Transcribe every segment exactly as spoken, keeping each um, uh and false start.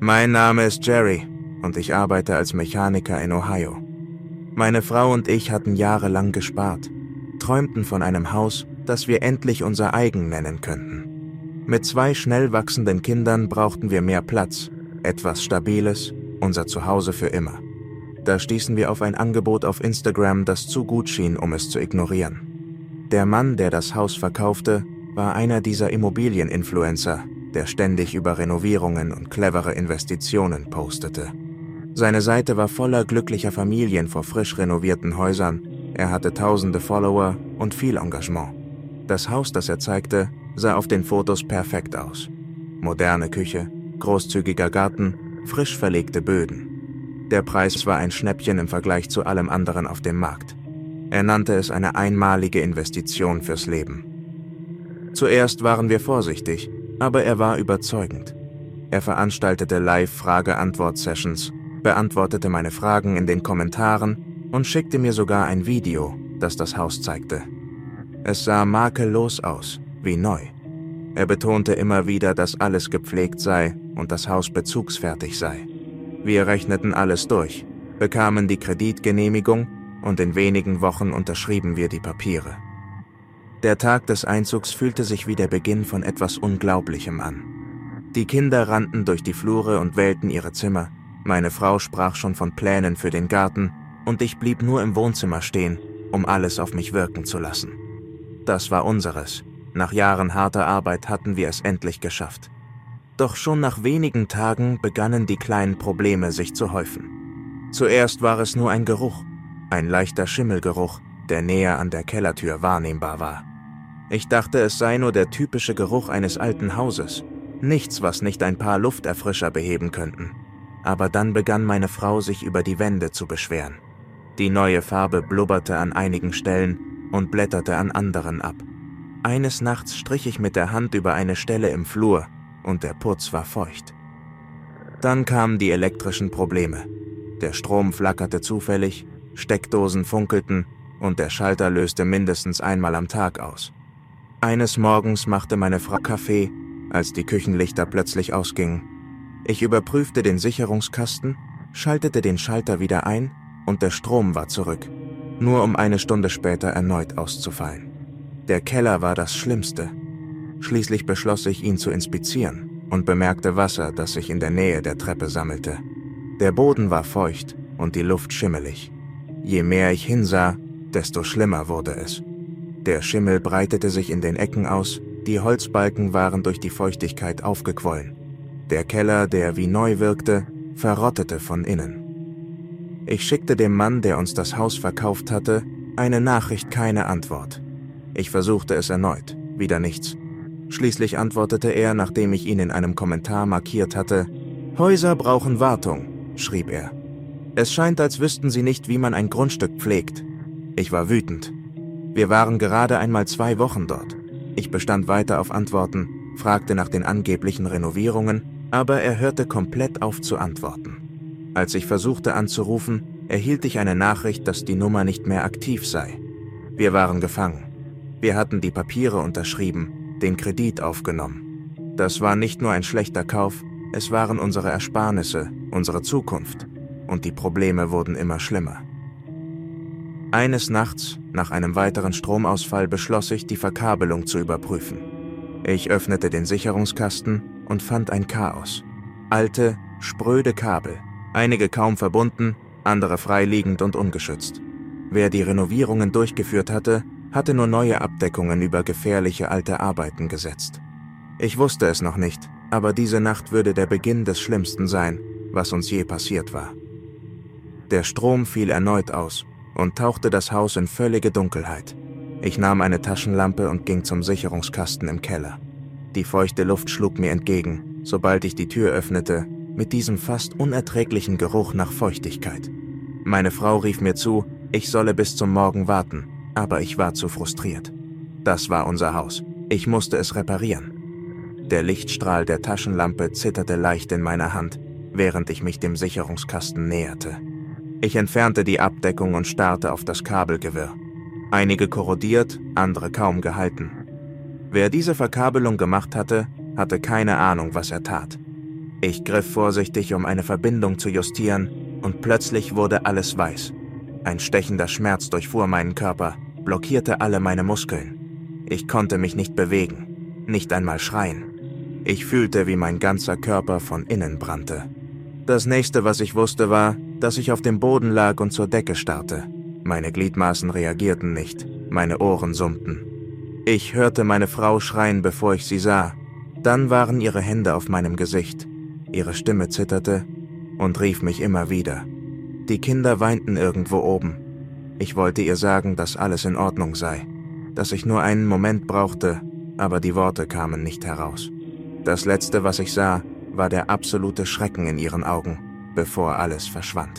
Mein Name ist Jerry und ich arbeite als Mechaniker in Ohio. Meine Frau und ich hatten jahrelang gespart, träumten von einem Haus, das wir endlich unser eigen nennen könnten. Mit zwei schnell wachsenden Kindern brauchten wir mehr Platz, etwas Stabiles, unser Zuhause für immer. Da stießen wir auf ein Angebot auf Instagram, das zu gut schien, um es zu ignorieren. Der Mann, der das Haus verkaufte, war einer dieser Immobilieninfluencer, der ständig über Renovierungen und clevere Investitionen postete. Seine Seite war voller glücklicher Familien vor frisch renovierten Häusern, er hatte tausende Follower und viel Engagement. Das Haus, das er zeigte, sah auf den Fotos perfekt aus. Moderne Küche, großzügiger Garten, frisch verlegte Böden. Der Preis war ein Schnäppchen im Vergleich zu allem anderen auf dem Markt. Er nannte es eine einmalige Investition fürs Leben. Zuerst waren wir vorsichtig, aber er war überzeugend. Er veranstaltete Live-Frage-Antwort-Sessions, beantwortete meine Fragen in den Kommentaren und schickte mir sogar ein Video, das das Haus zeigte. Es sah makellos aus, wie neu. Er betonte immer wieder, dass alles gepflegt sei und das Haus bezugsfertig sei. Wir rechneten alles durch, bekamen die Kreditgenehmigung und in wenigen Wochen unterschrieben wir die Papiere. Der Tag des Einzugs fühlte sich wie der Beginn von etwas Unglaublichem an. Die Kinder rannten durch die Flure und wählten ihre Zimmer, meine Frau sprach schon von Plänen für den Garten und ich blieb nur im Wohnzimmer stehen, um alles auf mich wirken zu lassen. Das war unseres. Nach Jahren harter Arbeit hatten wir es endlich geschafft. Doch schon nach wenigen Tagen begannen die kleinen Probleme sich zu häufen. Zuerst war es nur ein Geruch, ein leichter Schimmelgeruch, der näher an der Kellertür wahrnehmbar war. Ich dachte, es sei nur der typische Geruch eines alten Hauses. Nichts, was nicht ein paar Lufterfrischer beheben könnten. Aber dann begann meine Frau sich über die Wände zu beschweren. Die neue Farbe blubberte an einigen Stellen und blätterte an anderen ab. Eines Nachts strich ich mit der Hand über eine Stelle im Flur und der Putz war feucht. Dann kamen die elektrischen Probleme. Der Strom flackerte zufällig, Steckdosen funkelten und der Schalter löste mindestens einmal am Tag aus. Eines Morgens machte meine Frau Kaffee, als die Küchenlichter plötzlich ausgingen. Ich überprüfte den Sicherungskasten, schaltete den Schalter wieder ein und der Strom war zurück, nur um eine Stunde später erneut auszufallen. Der Keller war das Schlimmste. Schließlich beschloss ich, ihn zu inspizieren und bemerkte Wasser, das sich in der Nähe der Treppe sammelte. Der Boden war feucht und die Luft schimmelig. Je mehr ich hinsah, desto schlimmer wurde es. Der Schimmel breitete sich in den Ecken aus, die Holzbalken waren durch die Feuchtigkeit aufgequollen. Der Keller, der wie neu wirkte, verrottete von innen. Ich schickte dem Mann, der uns das Haus verkauft hatte, eine Nachricht, keine Antwort. Ich versuchte es erneut, wieder nichts. Schließlich antwortete er, nachdem ich ihn in einem Kommentar markiert hatte: »Häuser brauchen Wartung«, schrieb er. »Es scheint, als wüssten Sie nicht, wie man ein Grundstück pflegt.« Ich war wütend. Wir waren gerade einmal zwei Wochen dort. Ich bestand weiter auf Antworten, fragte nach den angeblichen Renovierungen, aber er hörte komplett auf zu antworten. Als ich versuchte anzurufen, erhielt ich eine Nachricht, dass die Nummer nicht mehr aktiv sei. Wir waren gefangen. Wir hatten die Papiere unterschrieben, den Kredit aufgenommen. Das war nicht nur ein schlechter Kauf, es waren unsere Ersparnisse, unsere Zukunft. Und die Probleme wurden immer schlimmer. Eines Nachts, nach einem weiteren Stromausfall, beschloss ich, die Verkabelung zu überprüfen. Ich öffnete den Sicherungskasten und fand ein Chaos. Alte, spröde Kabel, einige kaum verbunden, andere freiliegend und ungeschützt. Wer die Renovierungen durchgeführt hatte, hatte nur neue Abdeckungen über gefährliche alte Arbeiten gesetzt. Ich wusste es noch nicht, aber diese Nacht würde der Beginn des Schlimmsten sein, was uns je passiert war. Der Strom fiel erneut aus und tauchte das Haus in völlige Dunkelheit. Ich nahm eine Taschenlampe und ging zum Sicherungskasten im Keller. Die feuchte Luft schlug mir entgegen, sobald ich die Tür öffnete, mit diesem fast unerträglichen Geruch nach Feuchtigkeit. Meine Frau rief mir zu, ich solle bis zum Morgen warten, aber ich war zu frustriert. Das war unser Haus. Ich musste es reparieren. Der Lichtstrahl der Taschenlampe zitterte leicht in meiner Hand, während ich mich dem Sicherungskasten näherte. Ich entfernte die Abdeckung und starrte auf das Kabelgewirr. Einige korrodiert, andere kaum gehalten. Wer diese Verkabelung gemacht hatte, hatte keine Ahnung, was er tat. Ich griff vorsichtig, um eine Verbindung zu justieren, und plötzlich wurde alles weiß. Ein stechender Schmerz durchfuhr meinen Körper, blockierte alle meine Muskeln. Ich konnte mich nicht bewegen, nicht einmal schreien. Ich fühlte, wie mein ganzer Körper von innen brannte. Das nächste, was ich wusste, war, dass ich auf dem Boden lag und zur Decke starrte. Meine Gliedmaßen reagierten nicht, meine Ohren summten. Ich hörte meine Frau schreien, bevor ich sie sah. Dann waren ihre Hände auf meinem Gesicht. Ihre Stimme zitterte und rief mich immer wieder. Die Kinder weinten irgendwo oben. Ich wollte ihr sagen, dass alles in Ordnung sei, dass ich nur einen Moment brauchte, aber die Worte kamen nicht heraus. Das Letzte, was ich sah, war der absolute Schrecken in ihren Augen, bevor alles verschwand.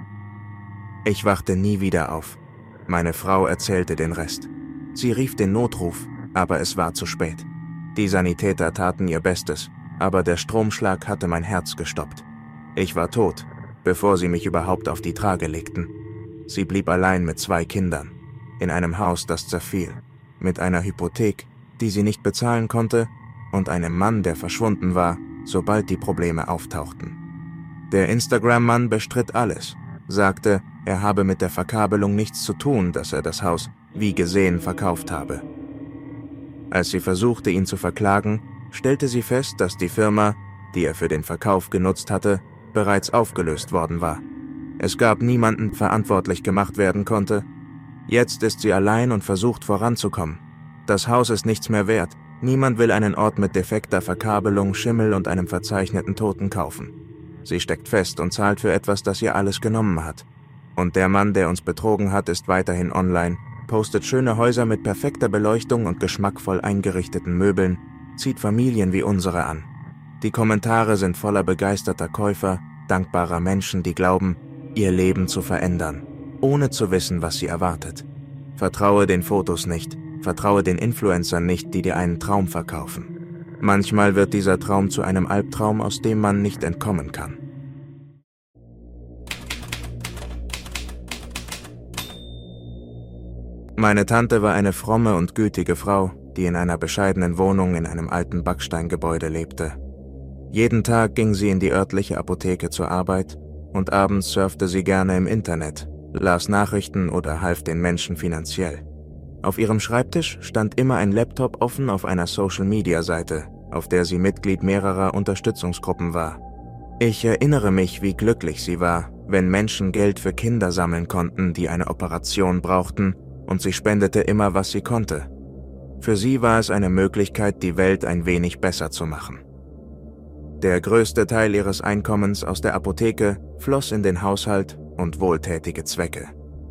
Ich wachte nie wieder auf. Meine Frau erzählte den Rest. Sie rief den Notruf, aber es war zu spät. Die Sanitäter taten ihr Bestes, aber der Stromschlag hatte mein Herz gestoppt. Ich war tot, bevor sie mich überhaupt auf die Trage legten. Sie blieb allein mit zwei Kindern, in einem Haus, das zerfiel, mit einer Hypothek, die sie nicht bezahlen konnte, und einem Mann, der verschwunden war, sobald die Probleme auftauchten. Der Instagram-Mann bestritt alles, sagte, er habe mit der Verkabelung nichts zu tun, dass er das Haus, wie gesehen, verkauft habe. Als sie versuchte, ihn zu verklagen, stellte sie fest, dass die Firma, die er für den Verkauf genutzt hatte, bereits aufgelöst worden war. Es gab niemanden, der verantwortlich gemacht werden konnte. Jetzt ist sie allein und versucht voranzukommen. Das Haus ist nichts mehr wert. Niemand will einen Ort mit defekter Verkabelung, Schimmel und einem verzeichneten Toten kaufen. Sie steckt fest und zahlt für etwas, das ihr alles genommen hat. Und der Mann, der uns betrogen hat, ist weiterhin online, postet schöne Häuser mit perfekter Beleuchtung und geschmackvoll eingerichteten Möbeln, zieht Familien wie unsere an. Die Kommentare sind voller begeisterter Käufer, dankbarer Menschen, die glauben, ihr Leben zu verändern, ohne zu wissen, was sie erwartet. Vertraue den Fotos nicht, vertraue den Influencern nicht, die dir einen Traum verkaufen. Manchmal wird dieser Traum zu einem Albtraum, aus dem man nicht entkommen kann. Meine Tante war eine fromme und gütige Frau, die in einer bescheidenen Wohnung in einem alten Backsteingebäude lebte. Jeden Tag ging sie in die örtliche Apotheke zur Arbeit und abends surfte sie gerne im Internet, las Nachrichten oder half den Menschen finanziell. Auf ihrem Schreibtisch stand immer ein Laptop offen auf einer Social-Media-Seite, auf der sie Mitglied mehrerer Unterstützungsgruppen war. Ich erinnere mich, wie glücklich sie war, wenn Menschen Geld für Kinder sammeln konnten, die eine Operation brauchten, und sie spendete immer, was sie konnte. Für sie war es eine Möglichkeit, die Welt ein wenig besser zu machen. Der größte Teil ihres Einkommens aus der Apotheke floss in den Haushalt und wohltätige Zwecke.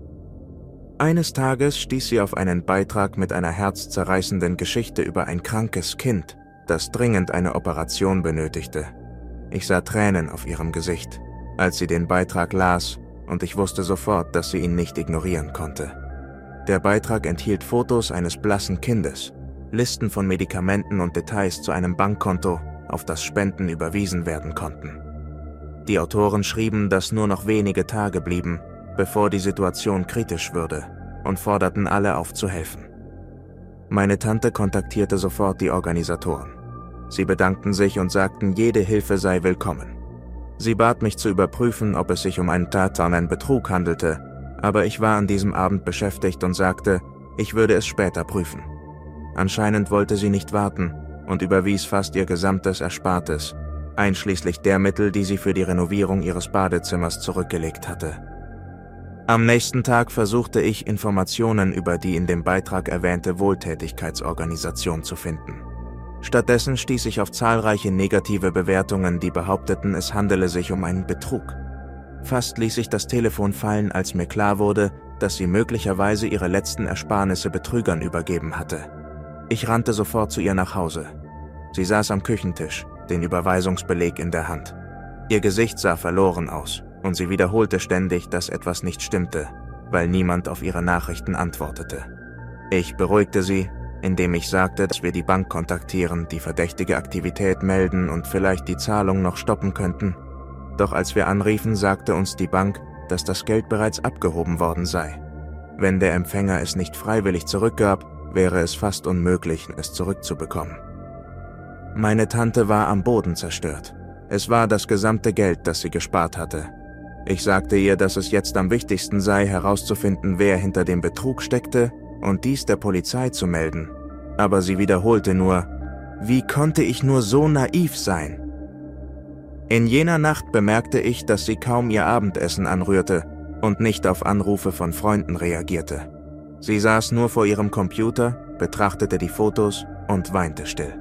Eines Tages stieß sie auf einen Beitrag mit einer herzzerreißenden Geschichte über ein krankes Kind, das dringend eine Operation benötigte. Ich sah Tränen auf ihrem Gesicht, als sie den Beitrag las, und ich wusste sofort, dass sie ihn nicht ignorieren konnte. Der Beitrag enthielt Fotos eines blassen Kindes, Listen von Medikamenten und Details zu einem Bankkonto, auf das Spenden überwiesen werden konnten. Die Autoren schrieben, dass nur noch wenige Tage blieben, bevor die Situation kritisch würde, und forderten alle auf zu helfen. Meine Tante kontaktierte sofort die Organisatoren. Sie bedankten sich und sagten, jede Hilfe sei willkommen. Sie bat mich zu überprüfen, ob es sich um einen Tat an einen Betrug handelte, aber ich war an diesem Abend beschäftigt und sagte, ich würde es später prüfen. Anscheinend wollte sie nicht warten und überwies fast ihr gesamtes Erspartes, einschließlich der Mittel, die sie für die Renovierung ihres Badezimmers zurückgelegt hatte. Am nächsten Tag versuchte ich, Informationen über die in dem Beitrag erwähnte Wohltätigkeitsorganisation zu finden. Stattdessen stieß ich auf zahlreiche negative Bewertungen, die behaupteten, es handele sich um einen Betrug. Fast ließ ich das Telefon fallen, als mir klar wurde, dass sie möglicherweise ihre letzten Ersparnisse Betrügern übergeben hatte. Ich rannte sofort zu ihr nach Hause. Sie saß am Küchentisch, den Überweisungsbeleg in der Hand. Ihr Gesicht sah verloren aus, und sie wiederholte ständig, dass etwas nicht stimmte, weil niemand auf ihre Nachrichten antwortete. Ich beruhigte sie, indem ich sagte, dass wir die Bank kontaktieren, die verdächtige Aktivität melden und vielleicht die Zahlung noch stoppen könnten. Doch als wir anriefen, sagte uns die Bank, dass das Geld bereits abgehoben worden sei. Wenn der Empfänger es nicht freiwillig zurückgab, wäre es fast unmöglich, es zurückzubekommen. Meine Tante war am Boden zerstört. Es war das gesamte Geld, das sie gespart hatte. Ich sagte ihr, dass es jetzt am wichtigsten sei, herauszufinden, wer hinter dem Betrug steckte und dies der Polizei zu melden. Aber sie wiederholte nur: Wie konnte ich nur so naiv sein? In jener Nacht bemerkte ich, dass sie kaum ihr Abendessen anrührte und nicht auf Anrufe von Freunden reagierte. Sie saß nur vor ihrem Computer, betrachtete die Fotos und weinte still.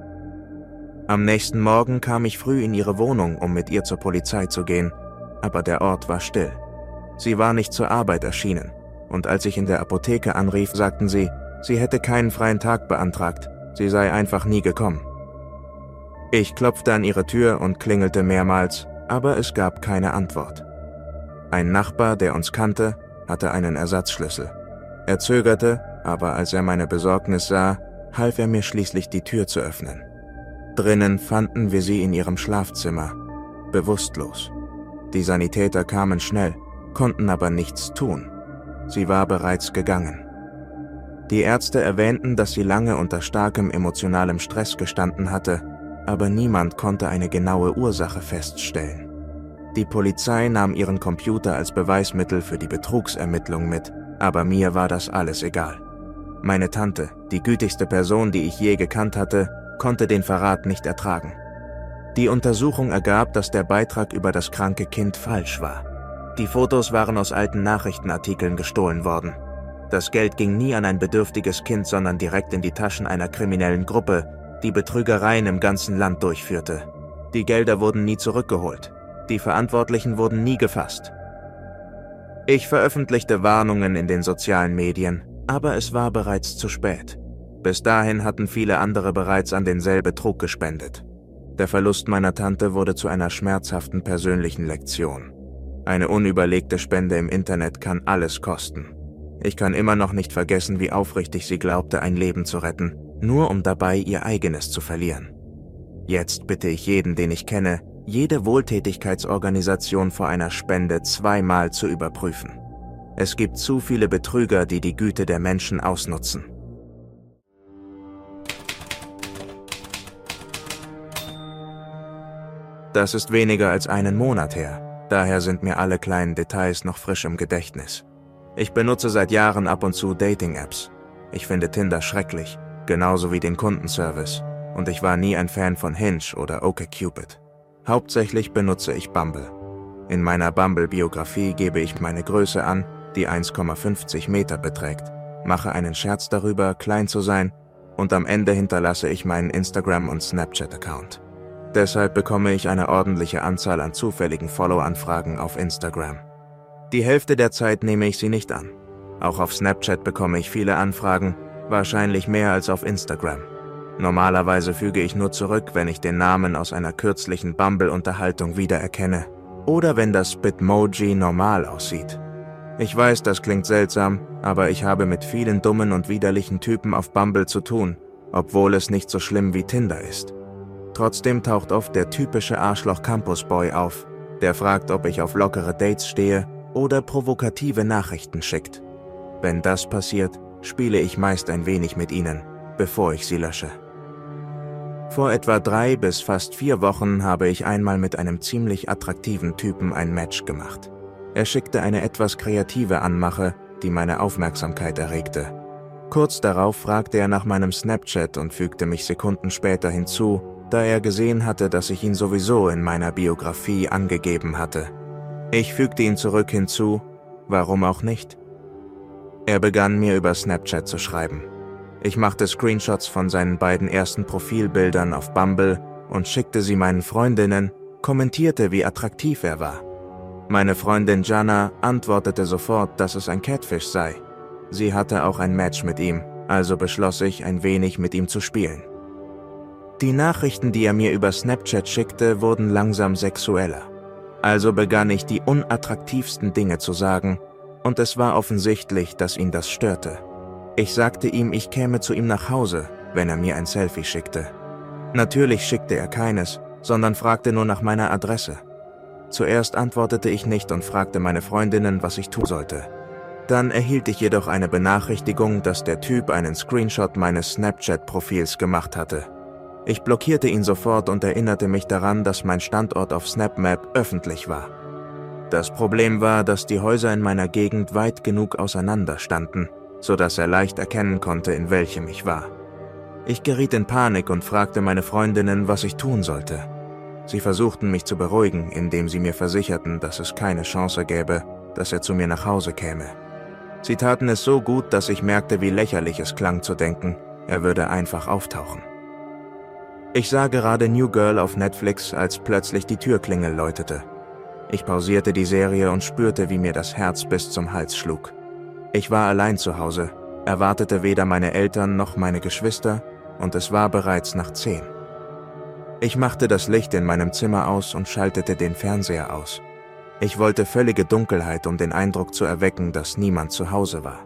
Am nächsten Morgen kam ich früh in ihre Wohnung, um mit ihr zur Polizei zu gehen, aber der Ort war still. Sie war nicht zur Arbeit erschienen, und als ich in der Apotheke anrief, sagten sie, sie hätte keinen freien Tag beantragt, sie sei einfach nie gekommen. Ich klopfte an ihre Tür und klingelte mehrmals, aber es gab keine Antwort. Ein Nachbar, der uns kannte, hatte einen Ersatzschlüssel. Er zögerte, aber als er meine Besorgnis sah, half er mir schließlich, die Tür zu öffnen. Drinnen fanden wir sie in ihrem Schlafzimmer, bewusstlos. Die Sanitäter kamen schnell, konnten aber nichts tun. Sie war bereits gegangen. Die Ärzte erwähnten, dass sie lange unter starkem emotionalem Stress gestanden hatte, aber niemand konnte eine genaue Ursache feststellen. Die Polizei nahm ihren Computer als Beweismittel für die Betrugsermittlung mit, aber mir war das alles egal. Meine Tante, die gütigste Person, die ich je gekannt hatte, konnte den Verrat nicht ertragen. Die Untersuchung ergab, dass der Beitrag über das kranke Kind falsch war. Die Fotos waren aus alten Nachrichtenartikeln gestohlen worden. Das Geld ging nie an ein bedürftiges Kind, sondern direkt in die Taschen einer kriminellen Gruppe, die Betrügereien im ganzen Land durchführte. Die Gelder wurden nie zurückgeholt. Die Verantwortlichen wurden nie gefasst. Ich veröffentlichte Warnungen in den sozialen Medien, aber es war bereits zu spät. Bis dahin hatten viele andere bereits an denselben Betrug gespendet. Der Verlust meiner Tante wurde zu einer schmerzhaften persönlichen Lektion. Eine unüberlegte Spende im Internet kann alles kosten. Ich kann immer noch nicht vergessen, wie aufrichtig sie glaubte, ein Leben zu retten, nur um dabei ihr eigenes zu verlieren. Jetzt bitte ich jeden, den ich kenne, jede Wohltätigkeitsorganisation vor einer Spende zweimal zu überprüfen. Es gibt zu viele Betrüger, die die Güte der Menschen ausnutzen. Das ist weniger als einen Monat her, daher sind mir alle kleinen Details noch frisch im Gedächtnis. Ich benutze seit Jahren ab und zu Dating-Apps. Ich finde Tinder schrecklich, genauso wie den Kundenservice, und ich war nie ein Fan von Hinge oder OkCupid. Hauptsächlich benutze ich Bumble. In meiner Bumble-Biografie gebe ich meine Größe an, die eins Komma fünfzig Meter beträgt, mache einen Scherz darüber, klein zu sein, und am Ende hinterlasse ich meinen Instagram- und Snapchat-Account. Deshalb bekomme ich eine ordentliche Anzahl an zufälligen Follow-Anfragen auf Instagram. Die Hälfte der Zeit nehme ich sie nicht an. Auch auf Snapchat bekomme ich viele Anfragen, wahrscheinlich mehr als auf Instagram. Normalerweise füge ich nur zurück, wenn ich den Namen aus einer kürzlichen Bumble-Unterhaltung wiedererkenne oder wenn das Bitmoji normal aussieht. Ich weiß, das klingt seltsam, aber ich habe mit vielen dummen und widerlichen Typen auf Bumble zu tun, obwohl es nicht so schlimm wie Tinder ist. Trotzdem taucht oft der typische Arschloch-Campus-Boy auf, der fragt, ob ich auf lockere Dates stehe oder provokative Nachrichten schickt. Wenn das passiert, spiele ich meist ein wenig mit ihnen, bevor ich sie lösche. Vor etwa drei bis fast vier Wochen habe ich einmal mit einem ziemlich attraktiven Typen ein Match gemacht. Er schickte eine etwas kreative Anmache, die meine Aufmerksamkeit erregte. Kurz darauf fragte er nach meinem Snapchat und fügte mich Sekunden später hinzu, da er gesehen hatte, dass ich ihn sowieso in meiner Biografie angegeben hatte. Ich fügte ihn zurück hinzu, warum auch nicht? Er begann mir über Snapchat zu schreiben. Ich machte Screenshots von seinen beiden ersten Profilbildern auf Bumble und schickte sie meinen Freundinnen, kommentierte, wie attraktiv er war. Meine Freundin Jana antwortete sofort, dass es ein Catfish sei. Sie hatte auch ein Match mit ihm, also beschloss ich, ein wenig mit ihm zu spielen. Die Nachrichten, die er mir über Snapchat schickte, wurden langsam sexueller. Also begann ich, die unattraktivsten Dinge zu sagen, und es war offensichtlich, dass ihn das störte. Ich sagte ihm, ich käme zu ihm nach Hause, wenn er mir ein Selfie schickte. Natürlich schickte er keines, sondern fragte nur nach meiner Adresse. Zuerst antwortete ich nicht und fragte meine Freundinnen, was ich tun sollte. Dann erhielt ich jedoch eine Benachrichtigung, dass der Typ einen Screenshot meines Snapchat-Profils gemacht hatte. Ich blockierte ihn sofort und erinnerte mich daran, dass mein Standort auf SnapMap öffentlich war. Das Problem war, dass die Häuser in meiner Gegend weit genug auseinander standen, sodass er leicht erkennen konnte, in welchem ich war. Ich geriet in Panik und fragte meine Freundinnen, was ich tun sollte. Sie versuchten mich zu beruhigen, indem sie mir versicherten, dass es keine Chance gäbe, dass er zu mir nach Hause käme. Sie taten es so gut, dass ich merkte, wie lächerlich es klang zu denken, er würde einfach auftauchen. Ich sah gerade New Girl auf Netflix, als plötzlich die Türklingel läutete. Ich pausierte die Serie und spürte, wie mir das Herz bis zum Hals schlug. Ich war allein zu Hause, erwartete weder meine Eltern noch meine Geschwister und es war bereits nach zehn. Ich machte das Licht in meinem Zimmer aus und schaltete den Fernseher aus. Ich wollte völlige Dunkelheit, um den Eindruck zu erwecken, dass niemand zu Hause war.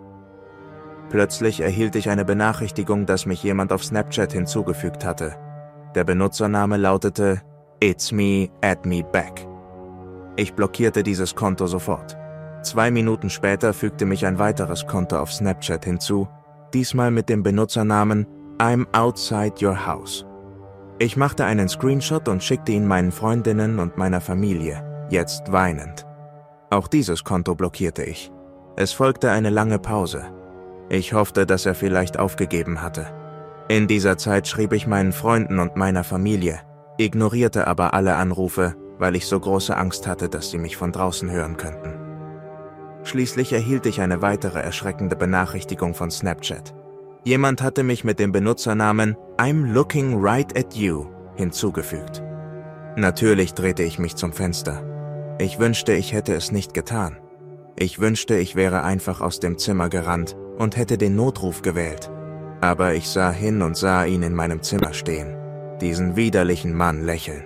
Plötzlich erhielt ich eine Benachrichtigung, dass mich jemand auf Snapchat hinzugefügt hatte. Der Benutzername lautete It's me, add me back. Ich blockierte dieses Konto sofort. Zwei Minuten später fügte mich ein weiteres Konto auf Snapchat hinzu, diesmal mit dem Benutzernamen I'm outside your house. Ich machte einen Screenshot und schickte ihn meinen Freundinnen und meiner Familie, jetzt weinend. Auch dieses Konto blockierte ich. Es folgte eine lange Pause. Ich hoffte, dass er vielleicht aufgegeben hatte. In dieser Zeit schrieb ich meinen Freunden und meiner Familie, ignorierte aber alle Anrufe, weil ich so große Angst hatte, dass sie mich von draußen hören könnten. Schließlich erhielt ich eine weitere erschreckende Benachrichtigung von Snapchat. Jemand hatte mich mit dem Benutzernamen I'm looking right at you hinzugefügt. Natürlich drehte ich mich zum Fenster. Ich wünschte, ich hätte es nicht getan. Ich wünschte, ich wäre einfach aus dem Zimmer gerannt und hätte den Notruf gewählt. Aber ich sah hin und sah ihn in meinem Zimmer stehen, diesen widerlichen Mann lächeln.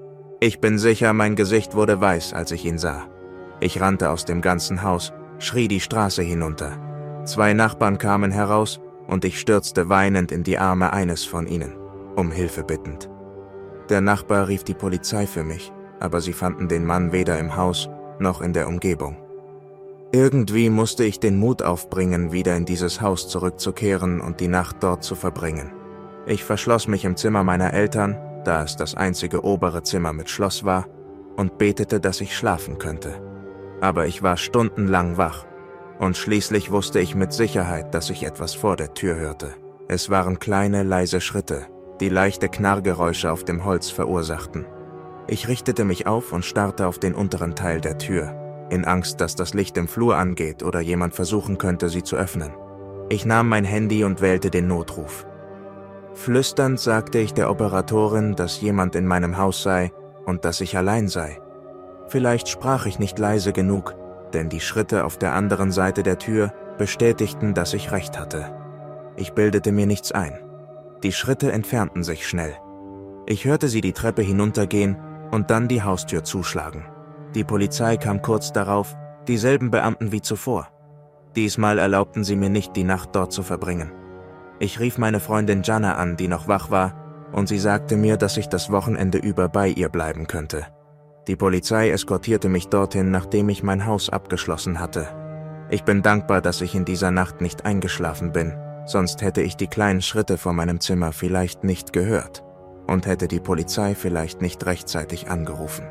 Ich bin sicher, mein Gesicht wurde weiß, als ich ihn sah. Ich rannte aus dem ganzen Haus, schrie die Straße hinunter. Zwei Nachbarn kamen heraus und ich stürzte weinend in die Arme eines von ihnen, um Hilfe bittend. Der Nachbar rief die Polizei für mich, aber sie fanden den Mann weder im Haus noch in der Umgebung. Irgendwie musste ich den Mut aufbringen, wieder in dieses Haus zurückzukehren und die Nacht dort zu verbringen. Ich verschloss mich im Zimmer meiner Eltern, da es das einzige obere Zimmer mit Schloss war, und betete, dass ich schlafen könnte. Aber ich war stundenlang wach, und schließlich wusste ich mit Sicherheit, dass ich etwas vor der Tür hörte. Es waren kleine, leise Schritte, die leichte Knarrgeräusche auf dem Holz verursachten. Ich richtete mich auf und starrte auf den unteren Teil der Tür, in Angst, dass das Licht im Flur angeht oder jemand versuchen könnte, sie zu öffnen. Ich nahm mein Handy und wählte den Notruf. Flüsternd sagte ich der Operatorin, dass jemand in meinem Haus sei und dass ich allein sei. Vielleicht sprach ich nicht leise genug, denn die Schritte auf der anderen Seite der Tür bestätigten, dass ich recht hatte. Ich bildete mir nichts ein. Die Schritte entfernten sich schnell. Ich hörte sie die Treppe hinuntergehen und dann die Haustür zuschlagen. Die Polizei kam kurz darauf, dieselben Beamten wie zuvor. Diesmal erlaubten sie mir nicht, die Nacht dort zu verbringen. Ich rief meine Freundin Jana an, die noch wach war, und sie sagte mir, dass ich das Wochenende über bei ihr bleiben könnte. Die Polizei eskortierte mich dorthin, nachdem ich mein Haus abgeschlossen hatte. Ich bin dankbar, dass ich in dieser Nacht nicht eingeschlafen bin, sonst hätte ich die kleinen Schritte vor meinem Zimmer vielleicht nicht gehört und hätte die Polizei vielleicht nicht rechtzeitig angerufen.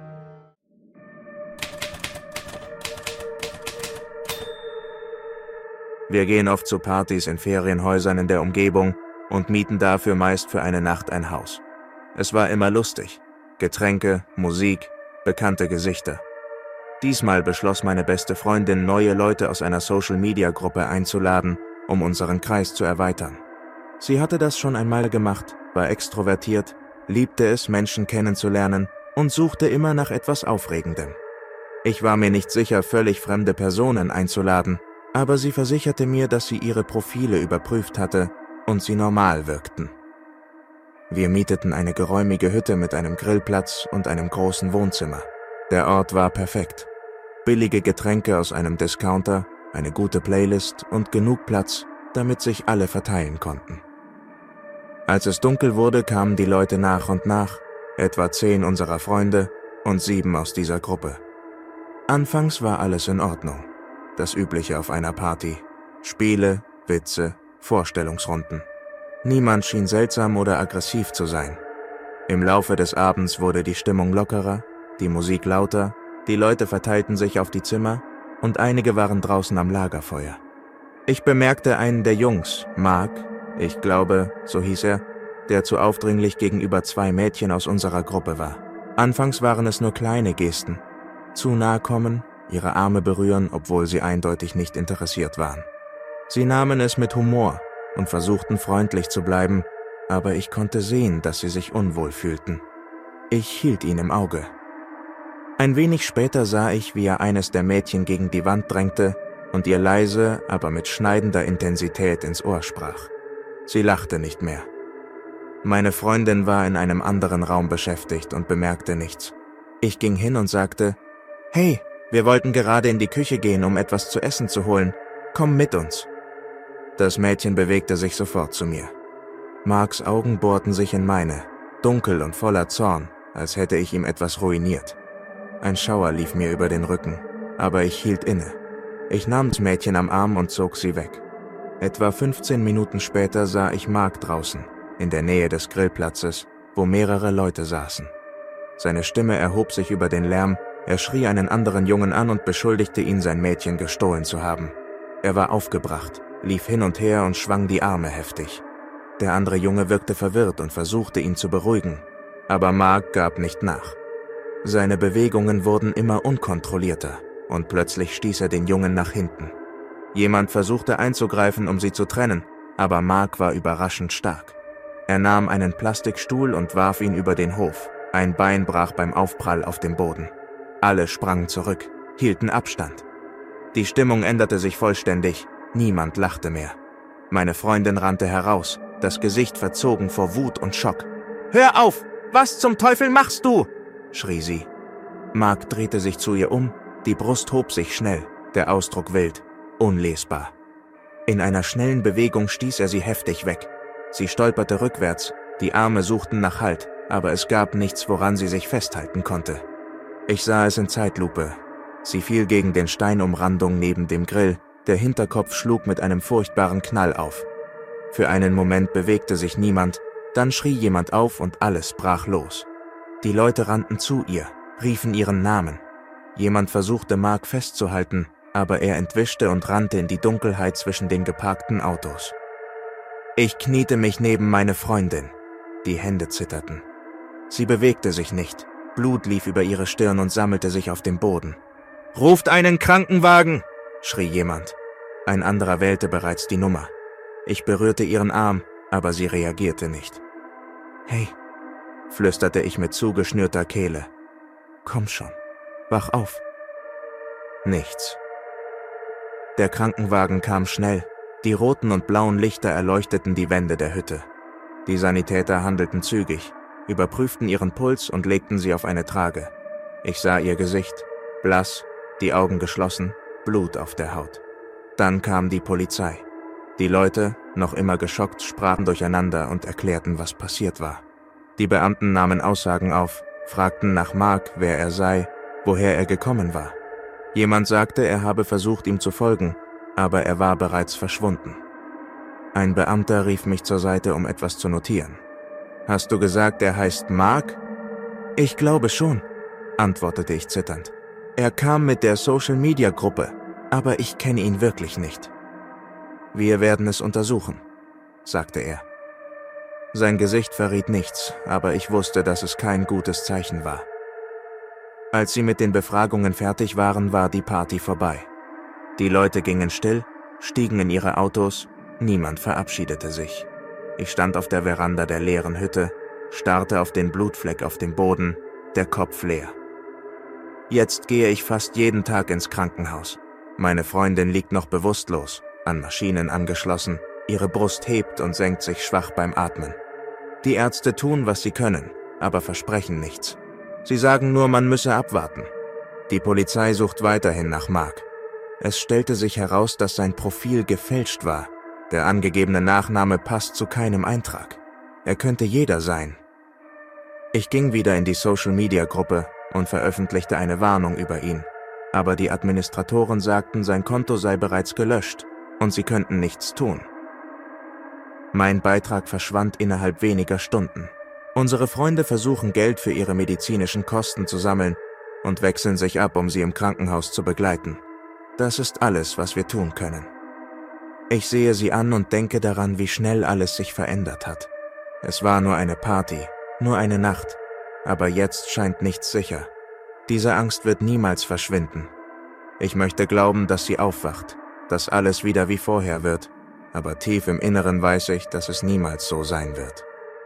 Wir gehen oft zu Partys in Ferienhäusern in der Umgebung und mieten dafür meist für eine Nacht ein Haus. Es war immer lustig. Getränke, Musik, bekannte Gesichter. Diesmal beschloss meine beste Freundin, neue Leute aus einer Social-Media-Gruppe einzuladen, um unseren Kreis zu erweitern. Sie hatte das schon einmal gemacht, war extrovertiert, liebte es, Menschen kennenzulernen und suchte immer nach etwas Aufregendem. Ich war mir nicht sicher, völlig fremde Personen einzuladen, aber sie versicherte mir, dass sie ihre Profile überprüft hatte und sie normal wirkten. Wir mieteten eine geräumige Hütte mit einem Grillplatz und einem großen Wohnzimmer. Der Ort war perfekt. Billige Getränke aus einem Discounter, eine gute Playlist und genug Platz, damit sich alle verteilen konnten. Als es dunkel wurde, kamen die Leute nach und nach, etwa zehn unserer Freunde und sieben aus dieser Gruppe. Anfangs war alles in Ordnung. Das Übliche auf einer Party. Spiele, Witze, Vorstellungsrunden. Niemand schien seltsam oder aggressiv zu sein. Im Laufe des Abends wurde die Stimmung lockerer, die Musik lauter, die Leute verteilten sich auf die Zimmer und einige waren draußen am Lagerfeuer. Ich bemerkte einen der Jungs, Mark, ich glaube, so hieß er, der zu aufdringlich gegenüber zwei Mädchen aus unserer Gruppe war. Anfangs waren es nur kleine Gesten. Zu nahe kommen, ihre Arme berühren, obwohl sie eindeutig nicht interessiert waren. Sie nahmen es mit Humor und versuchten freundlich zu bleiben, aber ich konnte sehen, dass sie sich unwohl fühlten. Ich hielt ihn im Auge. Ein wenig später sah ich, wie er eines der Mädchen gegen die Wand drängte und ihr leise, aber mit schneidender Intensität ins Ohr sprach. Sie lachte nicht mehr. Meine Freundin war in einem anderen Raum beschäftigt und bemerkte nichts. Ich ging hin und sagte, »Hey, wir wollten gerade in die Küche gehen, um etwas zu essen zu holen. Komm mit uns.« Das Mädchen bewegte sich sofort zu mir. Marks Augen bohrten sich in meine, dunkel und voller Zorn, als hätte ich ihm etwas ruiniert. Ein Schauer lief mir über den Rücken, aber ich hielt inne. Ich nahm das Mädchen am Arm und zog sie weg. Etwa fünfzehn Minuten später sah ich Mark draußen, in der Nähe des Grillplatzes, wo mehrere Leute saßen. Seine Stimme erhob sich über den Lärm, er schrie einen anderen Jungen an und beschuldigte ihn, sein Mädchen gestohlen zu haben. Er war aufgebracht, lief hin und her und schwang die Arme heftig. Der andere Junge wirkte verwirrt und versuchte, ihn zu beruhigen, aber Mark gab nicht nach. Seine Bewegungen wurden immer unkontrollierter und plötzlich stieß er den Jungen nach hinten. Jemand versuchte einzugreifen, um sie zu trennen, aber Mark war überraschend stark. Er nahm einen Plastikstuhl und warf ihn über den Hof. Ein Bein brach beim Aufprall auf dem Boden. Alle sprangen zurück, hielten Abstand. Die Stimmung änderte sich vollständig, niemand lachte mehr. Meine Freundin rannte heraus, das Gesicht verzogen vor Wut und Schock. »Hör auf! Was zum Teufel machst du?« schrie sie. Mark drehte sich zu ihr um, die Brust hob sich schnell, der Ausdruck wild, unlesbar. In einer schnellen Bewegung stieß er sie heftig weg. Sie stolperte rückwärts, die Arme suchten nach Halt, aber es gab nichts, woran sie sich festhalten konnte. Ich sah es in Zeitlupe. Sie fiel gegen den Steinumrandung neben dem Grill, der Hinterkopf schlug mit einem furchtbaren Knall auf. Für einen Moment bewegte sich niemand, dann schrie jemand auf und alles brach los. Die Leute rannten zu ihr, riefen ihren Namen. Jemand versuchte Mark festzuhalten, aber er entwischte und rannte in die Dunkelheit zwischen den geparkten Autos. Ich kniete mich neben meine Freundin. Die Hände zitterten. Sie bewegte sich nicht. Blut lief über ihre Stirn und sammelte sich auf dem Boden. »Ruft einen Krankenwagen!« schrie jemand. Ein anderer wählte bereits die Nummer. Ich berührte ihren Arm, aber sie reagierte nicht. »Hey«, flüsterte ich mit zugeschnürter Kehle. »Komm schon, wach auf.« Nichts. Der Krankenwagen kam schnell. Die roten und blauen Lichter erleuchteten die Wände der Hütte. Die Sanitäter handelten zügig, überprüften ihren Puls und legten sie auf eine Trage. Ich sah ihr Gesicht, blass, die Augen geschlossen, Blut auf der Haut. Dann kam die Polizei. Die Leute, noch immer geschockt, sprachen durcheinander und erklärten, was passiert war. Die Beamten nahmen Aussagen auf, fragten nach Mark, wer er sei, woher er gekommen war. Jemand sagte, er habe versucht, ihm zu folgen, aber er war bereits verschwunden. Ein Beamter rief mich zur Seite, um etwas zu notieren. »Hast du gesagt, er heißt Mark?« »Ich glaube schon«, antwortete ich zitternd. »Er kam mit der Social-Media-Gruppe, aber ich kenne ihn wirklich nicht.« »Wir werden es untersuchen«, sagte er. Sein Gesicht verriet nichts, aber ich wusste, dass es kein gutes Zeichen war. Als sie mit den Befragungen fertig waren, war die Party vorbei. Die Leute gingen still, stiegen in ihre Autos, niemand verabschiedete sich. Ich stand auf der Veranda der leeren Hütte, starrte auf den Blutfleck auf dem Boden, der Kopf leer. Jetzt gehe ich fast jeden Tag ins Krankenhaus. Meine Freundin liegt noch bewusstlos, an Maschinen angeschlossen, ihre Brust hebt und senkt sich schwach beim Atmen. Die Ärzte tun, was sie können, aber versprechen nichts. Sie sagen nur, man müsse abwarten. Die Polizei sucht weiterhin nach Mark. Es stellte sich heraus, dass sein Profil gefälscht war. Der angegebene Nachname passt zu keinem Eintrag. Er könnte jeder sein. Ich ging wieder in die Social-Media-Gruppe und veröffentlichte eine Warnung über ihn. Aber die Administratoren sagten, sein Konto sei bereits gelöscht und sie könnten nichts tun. Mein Beitrag verschwand innerhalb weniger Stunden. Unsere Freunde versuchen Geld für ihre medizinischen Kosten zu sammeln und wechseln sich ab, um sie im Krankenhaus zu begleiten. Das ist alles, was wir tun können. Ich sehe sie an und denke daran, wie schnell alles sich verändert hat. Es war nur eine Party, nur eine Nacht, aber jetzt scheint nichts sicher. Diese Angst wird niemals verschwinden. Ich möchte glauben, dass sie aufwacht, dass alles wieder wie vorher wird, aber tief im Inneren weiß ich, dass es niemals so sein wird.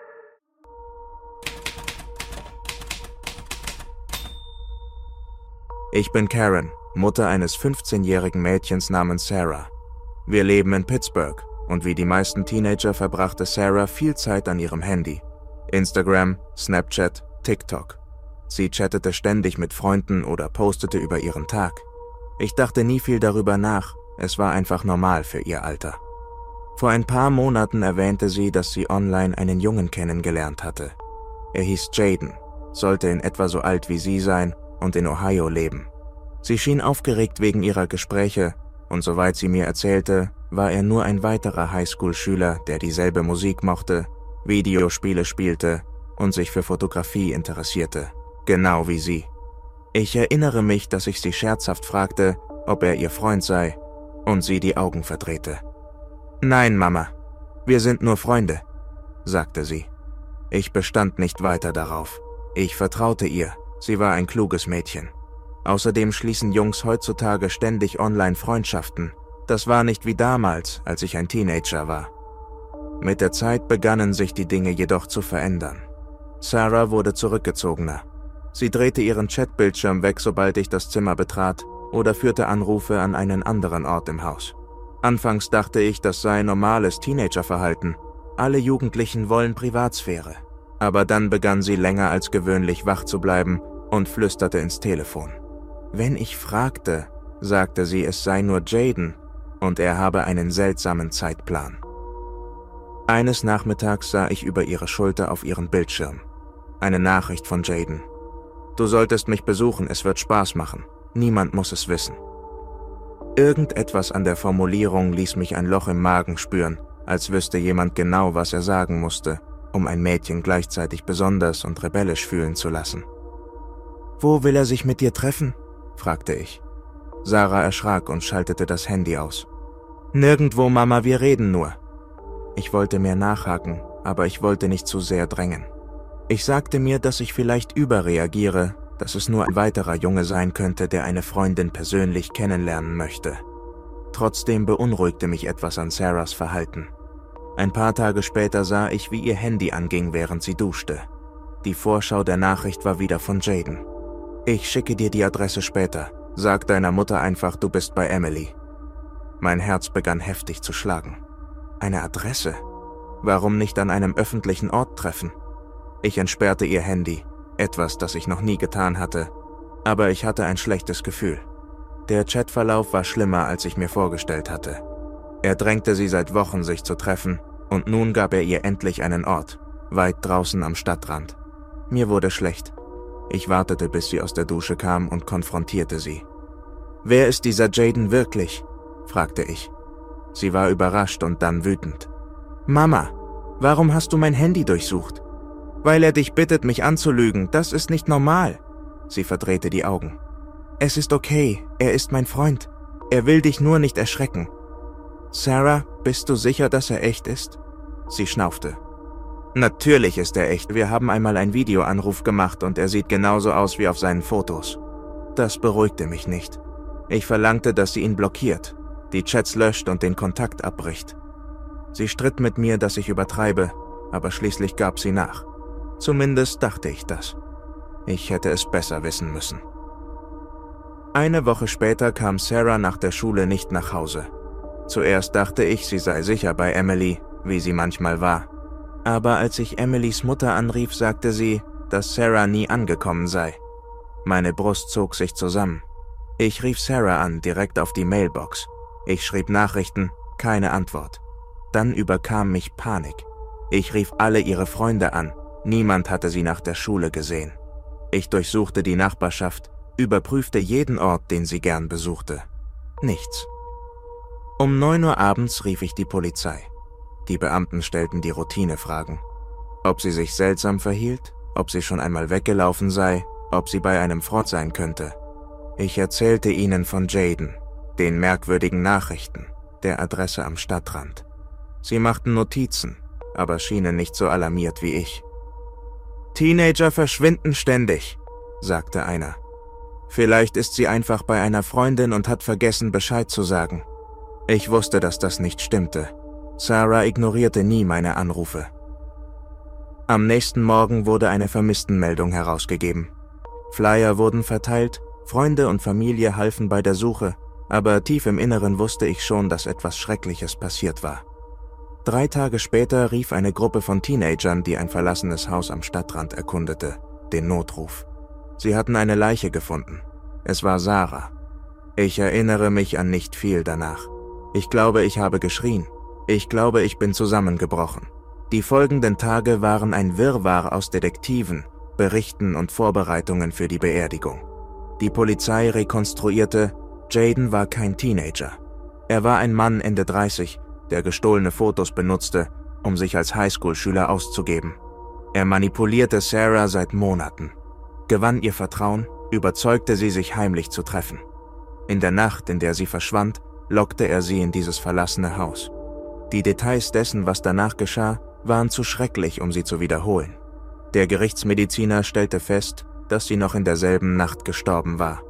Ich bin Karen, Mutter eines fünfzehnjährigen Mädchens namens Sarah. Wir leben in Pittsburgh und wie die meisten Teenager verbrachte Sarah viel Zeit an ihrem Handy. Instagram, Snapchat, TikTok. Sie chattete ständig mit Freunden oder postete über ihren Tag. Ich dachte nie viel darüber nach, es war einfach normal für ihr Alter. Vor ein paar Monaten erwähnte sie, dass sie online einen Jungen kennengelernt hatte. Er hieß Jaden, sollte in etwa so alt wie sie sein und in Ohio leben. Sie schien aufgeregt wegen ihrer Gespräche und soweit sie mir erzählte, war er nur ein weiterer Highschool-Schüler, der dieselbe Musik mochte, Videospiele spielte und sich für Fotografie interessierte, genau wie sie. Ich erinnere mich, dass ich sie scherzhaft fragte, ob er ihr Freund sei, und sie die Augen verdrehte. »Nein, Mama, wir sind nur Freunde«, sagte sie. Ich bestand nicht weiter darauf. Ich vertraute ihr, sie war ein kluges Mädchen. Außerdem schließen Jungs heutzutage ständig Online-Freundschaften. Das war nicht wie damals, als ich ein Teenager war. Mit der Zeit begannen sich die Dinge jedoch zu verändern. Sarah wurde zurückgezogener. Sie drehte ihren Chatbildschirm weg, sobald ich das Zimmer betrat, oder führte Anrufe an einen anderen Ort im Haus. Anfangs dachte ich, das sei normales Teenagerverhalten. Alle Jugendlichen wollen Privatsphäre. Aber dann begann sie länger als gewöhnlich wach zu bleiben und flüsterte ins Telefon. Wenn ich fragte, sagte sie, es sei nur Jaden und er habe einen seltsamen Zeitplan. Eines Nachmittags sah ich über ihre Schulter auf ihren Bildschirm. Eine Nachricht von Jaden. Du solltest mich besuchen, es wird Spaß machen. Niemand muss es wissen. Irgendetwas an der Formulierung ließ mich ein Loch im Magen spüren, als wüsste jemand genau, was er sagen musste, um ein Mädchen gleichzeitig besonders und rebellisch fühlen zu lassen. »Wo will er sich mit dir treffen?« fragte ich. Sarah erschrak und schaltete das Handy aus. »Nirgendwo, Mama, wir reden nur.« Ich wollte mehr nachhaken, aber ich wollte nicht zu sehr drängen. Ich sagte mir, dass ich vielleicht überreagiere, dass es nur ein weiterer Junge sein könnte, der eine Freundin persönlich kennenlernen möchte. Trotzdem beunruhigte mich etwas an Sarahs Verhalten. Ein paar Tage später sah ich, wie ihr Handy anging, während sie duschte. Die Vorschau der Nachricht war wieder von Jaden. »Ich schicke dir die Adresse später. Sag deiner Mutter einfach, du bist bei Emily.« Mein Herz begann heftig zu schlagen. Eine Adresse? Warum nicht an einem öffentlichen Ort treffen? Ich entsperrte ihr Handy, etwas, das ich noch nie getan hatte, aber ich hatte ein schlechtes Gefühl. Der Chatverlauf war schlimmer, als ich mir vorgestellt hatte. Er drängte sie seit Wochen, sich zu treffen, und nun gab er ihr endlich einen Ort, weit draußen am Stadtrand. Mir wurde schlecht. Ich wartete, bis sie aus der Dusche kam und konfrontierte sie. »Wer ist dieser Jaden wirklich?« fragte ich. Sie war überrascht und dann wütend. »Mama, warum hast du mein Handy durchsucht?« »Weil er dich bittet, mich anzulügen, das ist nicht normal.« Sie verdrehte die Augen. »Es ist okay, er ist mein Freund. Er will dich nur nicht erschrecken.« »Sarah, bist du sicher, dass er echt ist?« Sie schnaufte. »Natürlich ist er echt. Wir haben einmal einen Videoanruf gemacht und er sieht genauso aus wie auf seinen Fotos.« Das beruhigte mich nicht. Ich verlangte, dass sie ihn blockiert, die Chats löscht und den Kontakt abbricht. Sie stritt mit mir, dass ich übertreibe, aber schließlich gab sie nach. Zumindest dachte ich das. Ich hätte es besser wissen müssen. Eine Woche später kam Sarah nach der Schule nicht nach Hause. Zuerst dachte ich, sie sei sicher bei Emily, wie sie manchmal war. Aber als ich Emilys Mutter anrief, sagte sie, dass Sarah nie angekommen sei. Meine Brust zog sich zusammen. Ich rief Sarah an, direkt auf die Mailbox. Ich schrieb Nachrichten, keine Antwort. Dann überkam mich Panik. Ich rief alle ihre Freunde an. Niemand hatte sie nach der Schule gesehen. Ich durchsuchte die Nachbarschaft, überprüfte jeden Ort, den sie gern besuchte. Nichts. Um neun Uhr abends rief ich die Polizei. Die Beamten stellten die Routinefragen. Ob sie sich seltsam verhielt, ob sie schon einmal weggelaufen sei, ob sie bei einem Freund sein könnte. Ich erzählte ihnen von Jayden, den merkwürdigen Nachrichten, der Adresse am Stadtrand. Sie machten Notizen, aber schienen nicht so alarmiert wie ich. »Teenager verschwinden ständig«, sagte einer. »Vielleicht ist sie einfach bei einer Freundin und hat vergessen, Bescheid zu sagen.« Ich wusste, dass das nicht stimmte. Sarah ignorierte nie meine Anrufe. Am nächsten Morgen wurde eine Vermisstenmeldung herausgegeben. Flyer wurden verteilt, Freunde und Familie halfen bei der Suche, aber tief im Inneren wusste ich schon, dass etwas Schreckliches passiert war. Drei Tage später rief eine Gruppe von Teenagern, die ein verlassenes Haus am Stadtrand erkundete, den Notruf. Sie hatten eine Leiche gefunden. Es war Sarah. Ich erinnere mich an nicht viel danach. Ich glaube, ich habe geschrien. Ich glaube, ich bin zusammengebrochen. Die folgenden Tage waren ein Wirrwarr aus Detektiven, Berichten und Vorbereitungen für die Beerdigung. Die Polizei rekonstruierte, Jayden war kein Teenager. Er war ein Mann Ende dreißig, der gestohlene Fotos benutzte, um sich als Highschool-Schüler auszugeben. Er manipulierte Sarah seit Monaten, gewann ihr Vertrauen, überzeugte sie, sich heimlich zu treffen. In der Nacht, in der sie verschwand, lockte er sie in dieses verlassene Haus. Die Details dessen, was danach geschah, waren zu schrecklich, um sie zu wiederholen. Der Gerichtsmediziner stellte fest, dass sie noch in derselben Nacht gestorben war.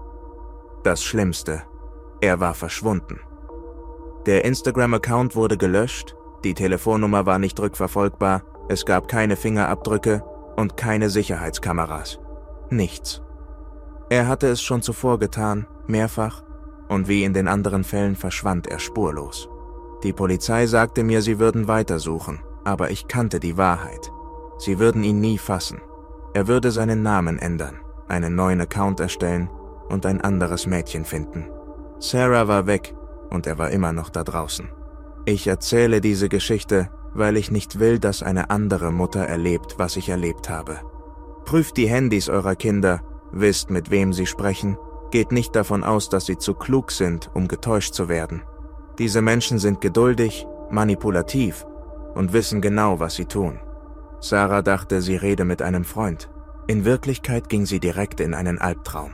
Das Schlimmste: Er war verschwunden. Der Instagram-Account wurde gelöscht, die Telefonnummer war nicht rückverfolgbar, es gab keine Fingerabdrücke und keine Sicherheitskameras. Nichts. Er hatte es schon zuvor getan, mehrfach, und wie in den anderen Fällen verschwand er spurlos. Die Polizei sagte mir, sie würden weitersuchen, aber ich kannte die Wahrheit. Sie würden ihn nie fassen. Er würde seinen Namen ändern, einen neuen Account erstellen und ein anderes Mädchen finden. Sarah war weg und er war immer noch da draußen. Ich erzähle diese Geschichte, weil ich nicht will, dass eine andere Mutter erlebt, was ich erlebt habe. Prüft die Handys eurer Kinder, wisst, mit wem sie sprechen, geht nicht davon aus, dass sie zu klug sind, um getäuscht zu werden. Diese Menschen sind geduldig, manipulativ und wissen genau, was sie tun. Sarah dachte, sie rede mit einem Freund. In Wirklichkeit ging sie direkt in einen Albtraum.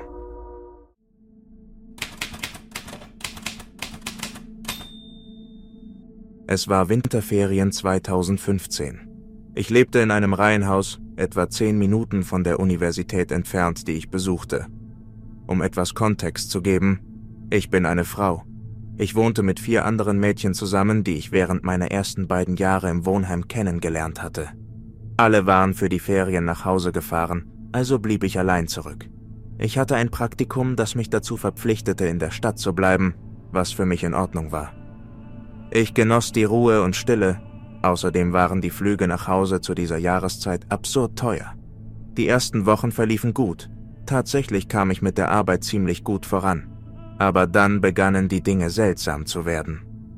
Es war Winterferien zweitausendfünfzehn. Ich lebte in einem Reihenhaus, etwa zehn Minuten von der Universität entfernt, die ich besuchte. Um etwas Kontext zu geben, ich bin eine Frau. Ich wohnte mit vier anderen Mädchen zusammen, die ich während meiner ersten beiden Jahre im Wohnheim kennengelernt hatte. Alle waren für die Ferien nach Hause gefahren, also blieb ich allein zurück. Ich hatte ein Praktikum, das mich dazu verpflichtete, in der Stadt zu bleiben, was für mich in Ordnung war. Ich genoss die Ruhe und Stille, außerdem waren die Flüge nach Hause zu dieser Jahreszeit absurd teuer. Die ersten Wochen verliefen gut, tatsächlich kam ich mit der Arbeit ziemlich gut voran. Aber dann begannen die Dinge seltsam zu werden.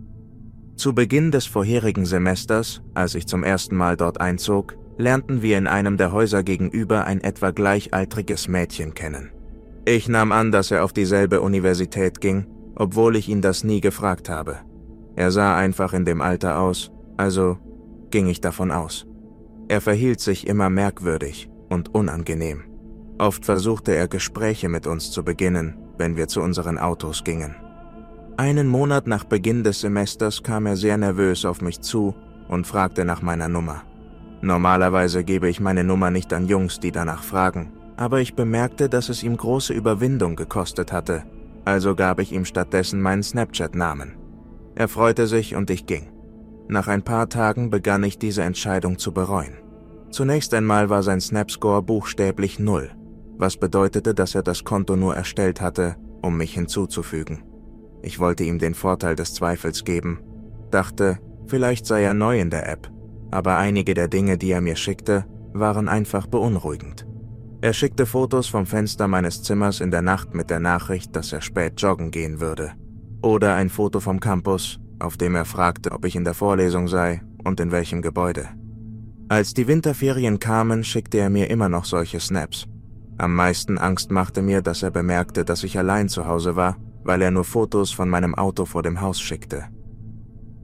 Zu Beginn des vorherigen Semesters, als ich zum ersten Mal dort einzog, lernten wir in einem der Häuser gegenüber ein etwa gleichaltriges Mädchen kennen. Ich nahm an, dass er auf dieselbe Universität ging, obwohl ich ihn das nie gefragt habe. Er sah einfach in dem Alter aus, also ging ich davon aus. Er verhielt sich immer merkwürdig und unangenehm. Oft versuchte er Gespräche mit uns zu beginnen, wenn wir zu unseren Autos gingen. Einen Monat nach Beginn des Semesters kam er sehr nervös auf mich zu und fragte nach meiner Nummer. Normalerweise gebe ich meine Nummer nicht an Jungs, die danach fragen, aber ich bemerkte, dass es ihm große Überwindung gekostet hatte, also gab ich ihm stattdessen meinen Snapchat-Namen. Er freute sich und ich ging. Nach ein paar Tagen begann ich diese Entscheidung zu bereuen. Zunächst einmal war sein Snapscore buchstäblich null, was bedeutete, dass er das Konto nur erstellt hatte, um mich hinzuzufügen. Ich wollte ihm den Vorteil des Zweifels geben, dachte, vielleicht sei er neu in der App, aber einige der Dinge, die er mir schickte, waren einfach beunruhigend. Er schickte Fotos vom Fenster meines Zimmers in der Nacht mit der Nachricht, dass er spät joggen gehen würde. Oder ein Foto vom Campus, auf dem er fragte, ob ich in der Vorlesung sei und in welchem Gebäude. Als die Winterferien kamen, schickte er mir immer noch solche Snaps. Am meisten Angst machte mir, dass er bemerkte, dass ich allein zu Hause war, weil er nur Fotos von meinem Auto vor dem Haus schickte.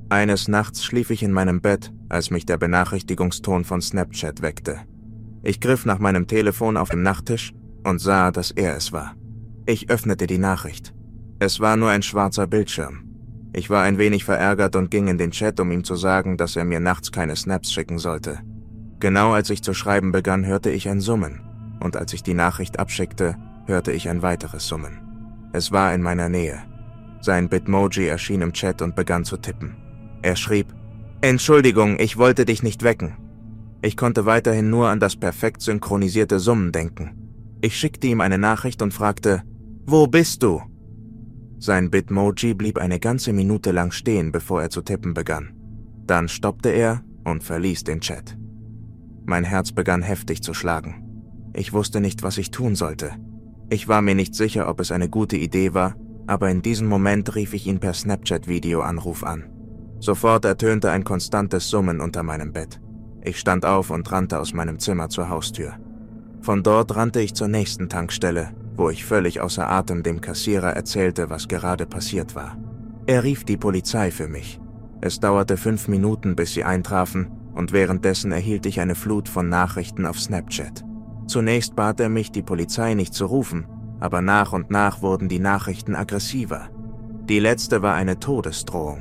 Eines Nachts schlief ich in meinem Bett, als mich der Benachrichtigungston von Snapchat weckte. Ich griff nach meinem Telefon auf dem Nachttisch und sah, dass er es war. Ich öffnete die Nachricht. Es war nur ein schwarzer Bildschirm. Ich war ein wenig verärgert und ging in den Chat, um ihm zu sagen, dass er mir nachts keine Snaps schicken sollte. Genau als ich zu schreiben begann, hörte ich ein Summen, und als ich die Nachricht abschickte, hörte ich ein weiteres Summen. Es war in meiner Nähe. Sein Bitmoji erschien im Chat und begann zu tippen. Er schrieb: »Entschuldigung, ich wollte dich nicht wecken.« Ich konnte weiterhin nur an das perfekt synchronisierte Summen denken. Ich schickte ihm eine Nachricht und fragte: »Wo bist du?« Sein Bitmoji blieb eine ganze Minute lang stehen, bevor er zu tippen begann. Dann stoppte er und verließ den Chat. Mein Herz begann heftig zu schlagen. Ich wusste nicht, was ich tun sollte. Ich war mir nicht sicher, ob es eine gute Idee war, aber in diesem Moment rief ich ihn per Snapchat-Videoanruf an. Sofort ertönte ein konstantes Summen unter meinem Bett. Ich stand auf und rannte aus meinem Zimmer zur Haustür. Von dort rannte ich zur nächsten Tankstelle, wo ich völlig außer Atem dem Kassierer erzählte, was gerade passiert war. Er rief die Polizei für mich. Es dauerte fünf Minuten, bis sie eintrafen, und währenddessen erhielt ich eine Flut von Nachrichten auf Snapchat. Zunächst bat er mich, die Polizei nicht zu rufen, aber nach und nach wurden die Nachrichten aggressiver. Die letzte war eine Todesdrohung.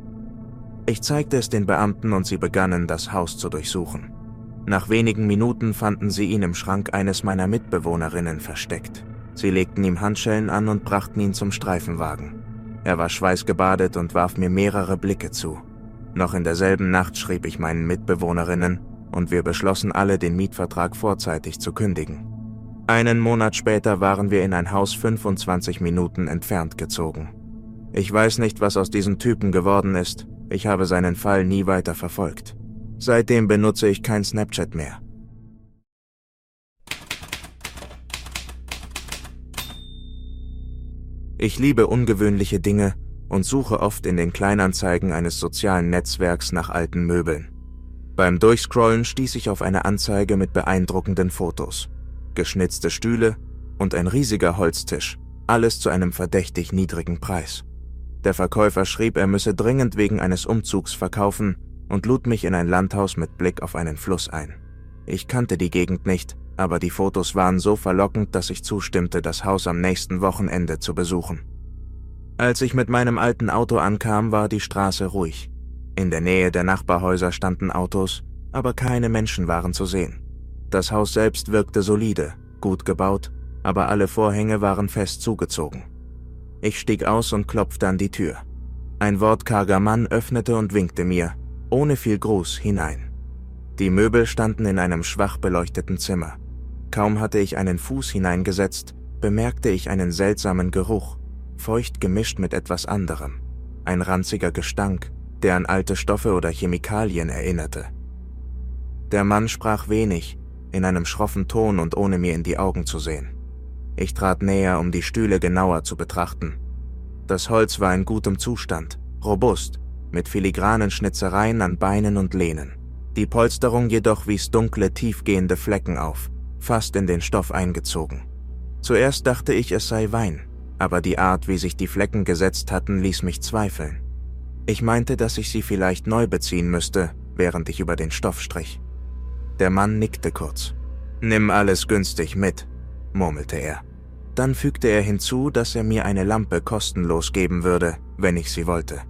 Ich zeigte es den Beamten und sie begannen, das Haus zu durchsuchen. Nach wenigen Minuten fanden sie ihn im Schrank eines meiner Mitbewohnerinnen versteckt. Sie legten ihm Handschellen an und brachten ihn zum Streifenwagen. Er war schweißgebadet und warf mir mehrere Blicke zu. Noch in derselben Nacht schrieb ich meinen Mitbewohnerinnen und wir beschlossen alle, den Mietvertrag vorzeitig zu kündigen. Einen Monat später waren wir in ein Haus fünfundzwanzig Minuten entfernt gezogen. Ich weiß nicht, was aus diesem Typen geworden ist. Ich habe seinen Fall nie weiter verfolgt. Seitdem benutze ich kein Snapchat mehr. Ich liebe ungewöhnliche Dinge und suche oft in den Kleinanzeigen eines sozialen Netzwerks nach alten Möbeln. Beim Durchscrollen stieß ich auf eine Anzeige mit beeindruckenden Fotos. Geschnitzte Stühle und ein riesiger Holztisch, alles zu einem verdächtig niedrigen Preis. Der Verkäufer schrieb, er müsse dringend wegen eines Umzugs verkaufen und lud mich in ein Landhaus mit Blick auf einen Fluss ein. Ich kannte die Gegend nicht, aber die Fotos waren so verlockend, dass ich zustimmte, das Haus am nächsten Wochenende zu besuchen. Als ich mit meinem alten Auto ankam, war die Straße ruhig. In der Nähe der Nachbarhäuser standen Autos, aber keine Menschen waren zu sehen. Das Haus selbst wirkte solide, gut gebaut, aber alle Vorhänge waren fest zugezogen. Ich stieg aus und klopfte an die Tür. Ein wortkarger Mann öffnete und winkte mir, ohne viel Gruß, hinein. Die Möbel standen in einem schwach beleuchteten Zimmer. Kaum hatte ich einen Fuß hineingesetzt, bemerkte ich einen seltsamen Geruch, feucht gemischt mit etwas anderem. Ein ranziger Gestank, der an alte Stoffe oder Chemikalien erinnerte. Der Mann sprach wenig, in einem schroffen Ton und ohne mir in die Augen zu sehen. Ich trat näher, um die Stühle genauer zu betrachten. Das Holz war in gutem Zustand, robust, mit filigranen Schnitzereien an Beinen und Lehnen. Die Polsterung jedoch wies dunkle, tiefgehende Flecken auf, fast in den Stoff eingezogen. Zuerst dachte ich, es sei Wein, aber die Art, wie sich die Flecken gesetzt hatten, ließ mich zweifeln. Ich meinte, dass ich sie vielleicht neu beziehen müsste, während ich über den Stoff strich. Der Mann nickte kurz. »Nimm alles günstig mit«, murmelte er. Dann fügte er hinzu, dass er mir eine Lampe kostenlos geben würde, wenn ich sie wollte.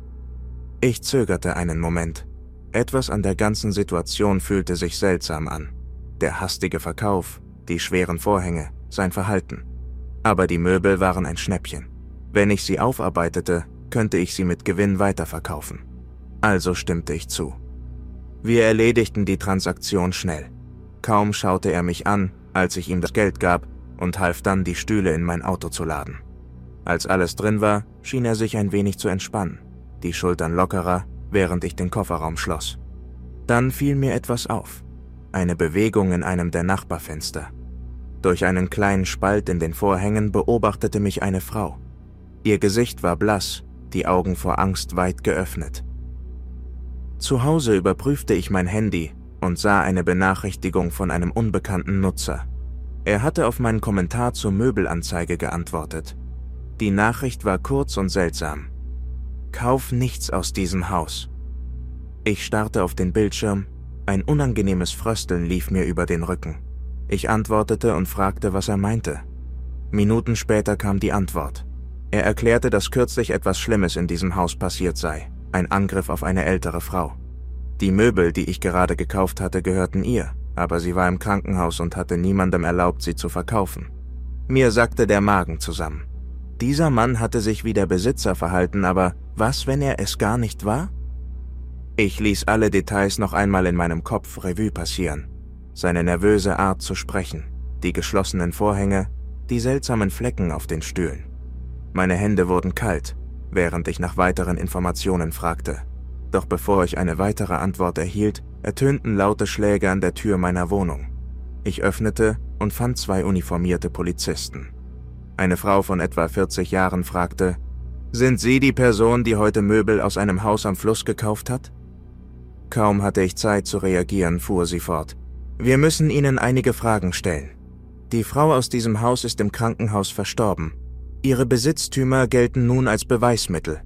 Ich zögerte einen Moment. Etwas an der ganzen Situation fühlte sich seltsam an. Der hastige Verkauf, die schweren Vorhänge, sein Verhalten. Aber die Möbel waren ein Schnäppchen. Wenn ich sie aufarbeitete, könnte ich sie mit Gewinn weiterverkaufen. Also stimmte ich zu. Wir erledigten die Transaktion schnell. Kaum schaute er mich an, als ich ihm das Geld gab, und half dann, die Stühle in mein Auto zu laden. Als alles drin war, schien er sich ein wenig zu entspannen, die Schultern lockerer, während ich den Kofferraum schloss. Dann fiel mir etwas auf, eine Bewegung in einem der Nachbarfenster. Durch einen kleinen Spalt in den Vorhängen beobachtete mich eine Frau. Ihr Gesicht war blass, die Augen vor Angst weit geöffnet. Zu Hause überprüfte ich mein Handy und sah eine Benachrichtigung von einem unbekannten Nutzer. Er hatte auf meinen Kommentar zur Möbelanzeige geantwortet. Die Nachricht war kurz und seltsam. Kauf nichts aus diesem Haus. Ich starrte auf den Bildschirm, ein unangenehmes Frösteln lief mir über den Rücken. Ich antwortete und fragte, was er meinte. Minuten später kam die Antwort. Er erklärte, dass kürzlich etwas Schlimmes in diesem Haus passiert sei, ein Angriff auf eine ältere Frau. Die Möbel, die ich gerade gekauft hatte, gehörten ihr, aber sie war im Krankenhaus und hatte niemandem erlaubt, sie zu verkaufen. Mir sackte der Magen zusammen. Dieser Mann hatte sich wie der Besitzer verhalten, aber was, wenn er es gar nicht war? Ich ließ alle Details noch einmal in meinem Kopf Revue passieren. Seine nervöse Art zu sprechen, die geschlossenen Vorhänge, die seltsamen Flecken auf den Stühlen. Meine Hände wurden kalt, während ich nach weiteren Informationen fragte. Doch bevor ich eine weitere Antwort erhielt, ertönten laute Schläge an der Tür meiner Wohnung. Ich öffnete und fand zwei uniformierte Polizisten. Eine Frau von etwa vierzig Jahren fragte, »Sind Sie die Person, die heute Möbel aus einem Haus am Fluss gekauft hat?« Kaum hatte ich Zeit zu reagieren, fuhr sie fort. »Wir müssen Ihnen einige Fragen stellen. Die Frau aus diesem Haus ist im Krankenhaus verstorben. Ihre Besitztümer gelten nun als Beweismittel.«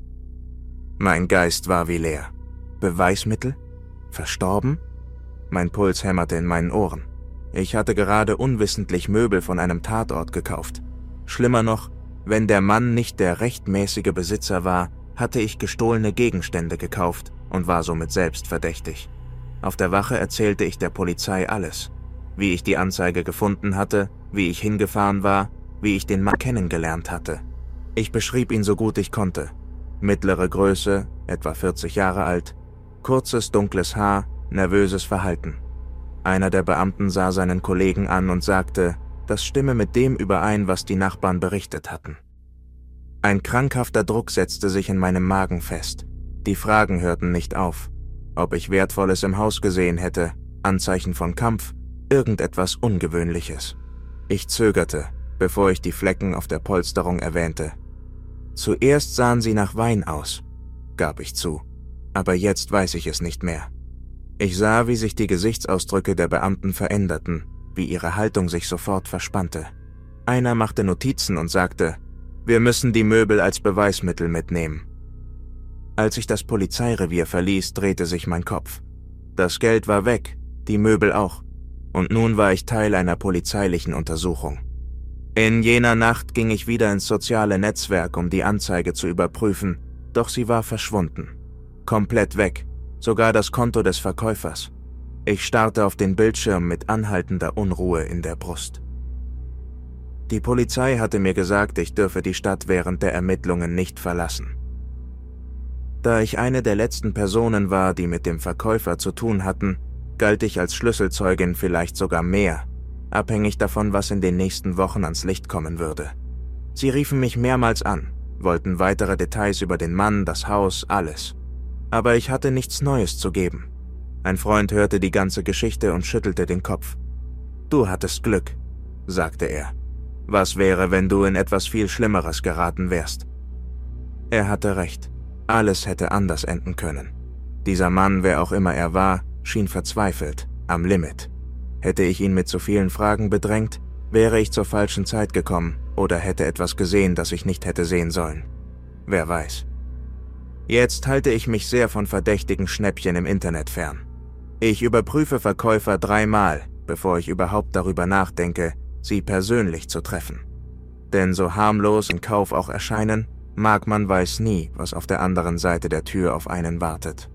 Mein Geist war wie leer. Beweismittel? Verstorben? Mein Puls hämmerte in meinen Ohren. Ich hatte gerade unwissentlich Möbel von einem Tatort gekauft. Schlimmer noch, wenn der Mann nicht der rechtmäßige Besitzer war, hatte ich gestohlene Gegenstände gekauft und war somit selbst verdächtig. Auf der Wache erzählte ich der Polizei alles. Wie ich die Anzeige gefunden hatte, wie ich hingefahren war, wie ich den Mann kennengelernt hatte. Ich beschrieb ihn so gut ich konnte. Mittlere Größe, etwa vierzig Jahre alt, kurzes dunkles Haar, nervöses Verhalten. Einer der Beamten sah seinen Kollegen an und sagte, das stimme mit dem überein, was die Nachbarn berichtet hatten. Ein krankhafter Druck setzte sich in meinem Magen fest. Die Fragen hörten nicht auf. Ob ich Wertvolles im Haus gesehen hätte, Anzeichen von Kampf, irgendetwas Ungewöhnliches. Ich zögerte, bevor ich die Flecken auf der Polsterung erwähnte. Zuerst sahen sie nach Wein aus, gab ich zu, aber jetzt weiß ich es nicht mehr. Ich sah, wie sich die Gesichtsausdrücke der Beamten veränderten, wie ihre Haltung sich sofort verspannte. Einer machte Notizen und sagte, wir müssen die Möbel als Beweismittel mitnehmen. Als ich das Polizeirevier verließ, drehte sich mein Kopf. Das Geld war weg, die Möbel auch, und nun war ich Teil einer polizeilichen Untersuchung. In jener Nacht ging ich wieder ins soziale Netzwerk, um die Anzeige zu überprüfen, doch sie war verschwunden. Komplett weg, sogar das Konto des Verkäufers. Ich starrte auf den Bildschirm mit anhaltender Unruhe in der Brust. Die Polizei hatte mir gesagt, ich dürfe die Stadt während der Ermittlungen nicht verlassen. Da ich eine der letzten Personen war, die mit dem Verkäufer zu tun hatten, galt ich als Schlüsselzeugin, vielleicht sogar mehr, abhängig davon, was in den nächsten Wochen ans Licht kommen würde. Sie riefen mich mehrmals an, wollten weitere Details über den Mann, das Haus, alles. Aber ich hatte nichts Neues zu geben. Ein Freund hörte die ganze Geschichte und schüttelte den Kopf. »Du hattest Glück«, sagte er. »Was wäre, wenn du in etwas viel Schlimmeres geraten wärst?« Er hatte recht. Alles hätte anders enden können. Dieser Mann, wer auch immer er war, schien verzweifelt, am Limit. Hätte ich ihn mit zu vielen Fragen bedrängt, wäre ich zur falschen Zeit gekommen oder hätte etwas gesehen, das ich nicht hätte sehen sollen. Wer weiß. Jetzt halte ich mich sehr von verdächtigen Schnäppchen im Internet fern. Ich überprüfe Verkäufer dreimal, bevor ich überhaupt darüber nachdenke, sie persönlich zu treffen. Denn so harmlos im Kauf auch erscheinen, mag man weiß nie, was auf der anderen Seite der Tür auf einen wartet.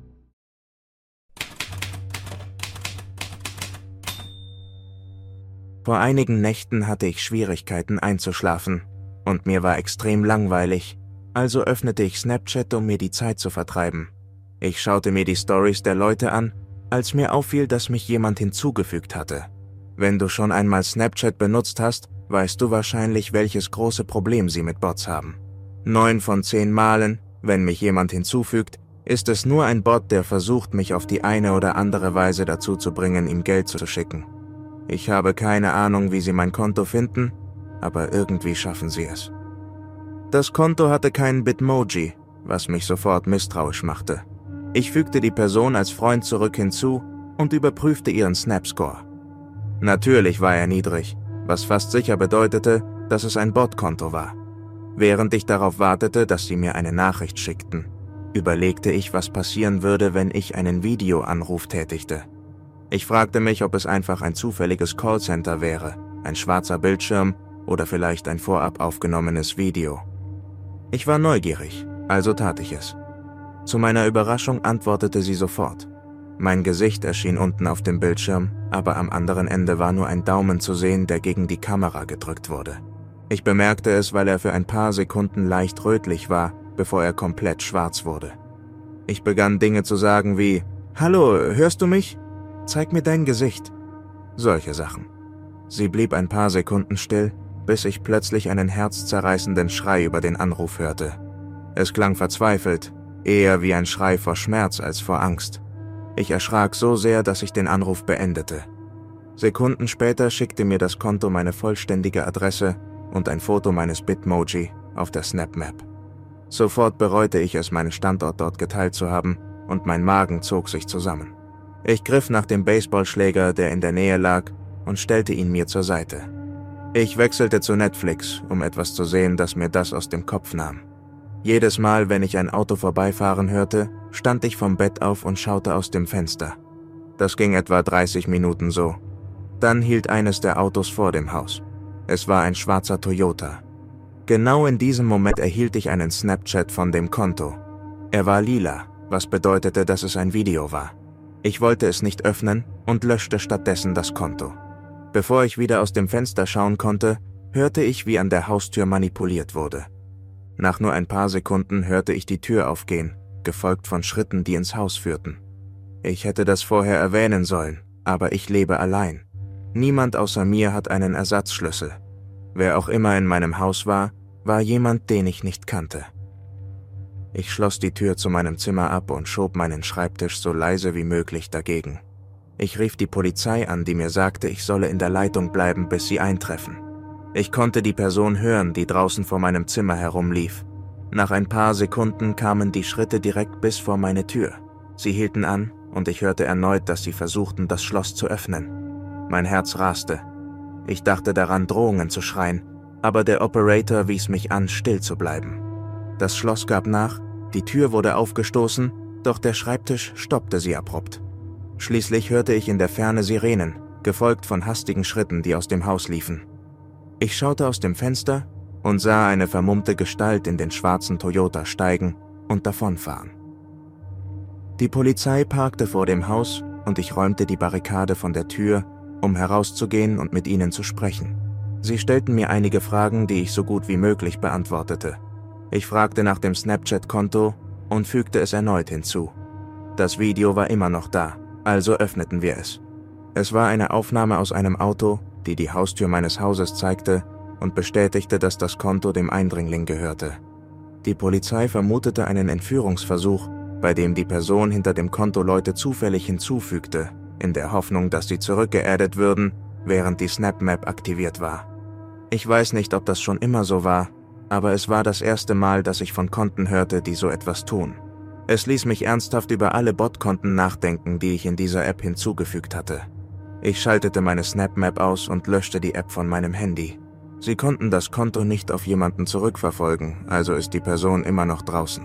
Vor einigen Nächten hatte ich Schwierigkeiten einzuschlafen und mir war extrem langweilig, also öffnete ich Snapchat, um mir die Zeit zu vertreiben. Ich schaute mir die Stories der Leute an, als mir auffiel, dass mich jemand hinzugefügt hatte. Wenn du schon einmal Snapchat benutzt hast, weißt du wahrscheinlich, welches große Problem sie mit Bots haben. Neun von zehn Malen, wenn mich jemand hinzufügt, ist es nur ein Bot, der versucht, mich auf die eine oder andere Weise dazu zu bringen, ihm Geld zu schicken. Ich habe keine Ahnung, wie sie mein Konto finden, aber irgendwie schaffen sie es. Das Konto hatte keinen Bitmoji, was mich sofort misstrauisch machte. Ich fügte die Person als Freund zurück hinzu und überprüfte ihren Snapscore. Natürlich war er niedrig, was fast sicher bedeutete, dass es ein Botkonto war. Während ich darauf wartete, dass sie mir eine Nachricht schickten, überlegte ich, was passieren würde, wenn ich einen Videoanruf tätigte. Ich fragte mich, ob es einfach ein zufälliges Callcenter wäre, ein schwarzer Bildschirm oder vielleicht ein vorab aufgenommenes Video. Ich war neugierig, also tat ich es. Zu meiner Überraschung antwortete sie sofort. Mein Gesicht erschien unten auf dem Bildschirm, aber am anderen Ende war nur ein Daumen zu sehen, der gegen die Kamera gedrückt wurde. Ich bemerkte es, weil er für ein paar Sekunden leicht rötlich war, bevor er komplett schwarz wurde. Ich begann Dinge zu sagen wie: »Hallo, hörst du mich? Zeig mir dein Gesicht.« Solche Sachen. Sie blieb ein paar Sekunden still, bis ich plötzlich einen herzzerreißenden Schrei über den Anruf hörte. Es klang verzweifelt, eher wie ein Schrei vor Schmerz als vor Angst. Ich erschrak so sehr, dass ich den Anruf beendete. Sekunden später schickte mir das Konto meine vollständige Adresse und ein Foto meines Bitmoji auf der SnapMap. Sofort bereute ich es, meinen Standort dort geteilt zu haben, und mein Magen zog sich zusammen. Ich griff nach dem Baseballschläger, der in der Nähe lag, und stellte ihn mir zur Seite. Ich wechselte zu Netflix, um etwas zu sehen, das mir das aus dem Kopf nahm. Jedes Mal, wenn ich ein Auto vorbeifahren hörte, stand ich vom Bett auf und schaute aus dem Fenster. Das ging etwa dreißig Minuten so. Dann hielt eines der Autos vor dem Haus. Es war ein schwarzer Toyota. Genau in diesem Moment erhielt ich einen Snapchat von dem Konto. Er war lila, was bedeutete, dass es ein Video war. Ich wollte es nicht öffnen und löschte stattdessen das Konto. Bevor ich wieder aus dem Fenster schauen konnte, hörte ich, wie an der Haustür manipuliert wurde. Nach nur ein paar Sekunden hörte ich die Tür aufgehen, gefolgt von Schritten, die ins Haus führten. Ich hätte das vorher erwähnen sollen, aber ich lebe allein. Niemand außer mir hat einen Ersatzschlüssel. Wer auch immer in meinem Haus war, war jemand, den ich nicht kannte. Ich schloss die Tür zu meinem Zimmer ab und schob meinen Schreibtisch so leise wie möglich dagegen. Ich rief die Polizei an, die mir sagte, ich solle in der Leitung bleiben, bis sie eintreffen. Ich konnte die Person hören, die draußen vor meinem Zimmer herumlief. Nach ein paar Sekunden kamen die Schritte direkt bis vor meine Tür. Sie hielten an und ich hörte erneut, dass sie versuchten, das Schloss zu öffnen. Mein Herz raste. Ich dachte daran, Drohungen zu schreien, aber der Operator wies mich an, still zu bleiben. Das Schloss gab nach, die Tür wurde aufgestoßen, doch der Schreibtisch stoppte sie abrupt. Schließlich hörte ich in der Ferne Sirenen, gefolgt von hastigen Schritten, die aus dem Haus liefen. Ich schaute aus dem Fenster und sah eine vermummte Gestalt in den schwarzen Toyota steigen und davonfahren. Die Polizei parkte vor dem Haus und ich räumte die Barrikade von der Tür, um herauszugehen und mit ihnen zu sprechen. Sie stellten mir einige Fragen, die ich so gut wie möglich beantwortete. Ich fragte nach dem Snapchat-Konto und fügte es erneut hinzu. Das Video war immer noch da, also öffneten wir es. Es war eine Aufnahme aus einem Auto, die die Haustür meines Hauses zeigte und bestätigte, dass das Konto dem Eindringling gehörte. Die Polizei vermutete einen Entführungsversuch, bei dem die Person hinter dem Konto Leute zufällig hinzufügte, in der Hoffnung, dass sie zurückgeaddet würden, während die SnapMap aktiviert war. Ich weiß nicht, ob das schon immer so war, aber es war das erste Mal, dass ich von Konten hörte, die so etwas tun. Es ließ mich ernsthaft über alle Botkonten nachdenken, die ich in dieser App hinzugefügt hatte. Ich schaltete meine SnapMap aus und löschte die App von meinem Handy. Sie konnten das Konto nicht auf jemanden zurückverfolgen, also ist die Person immer noch draußen.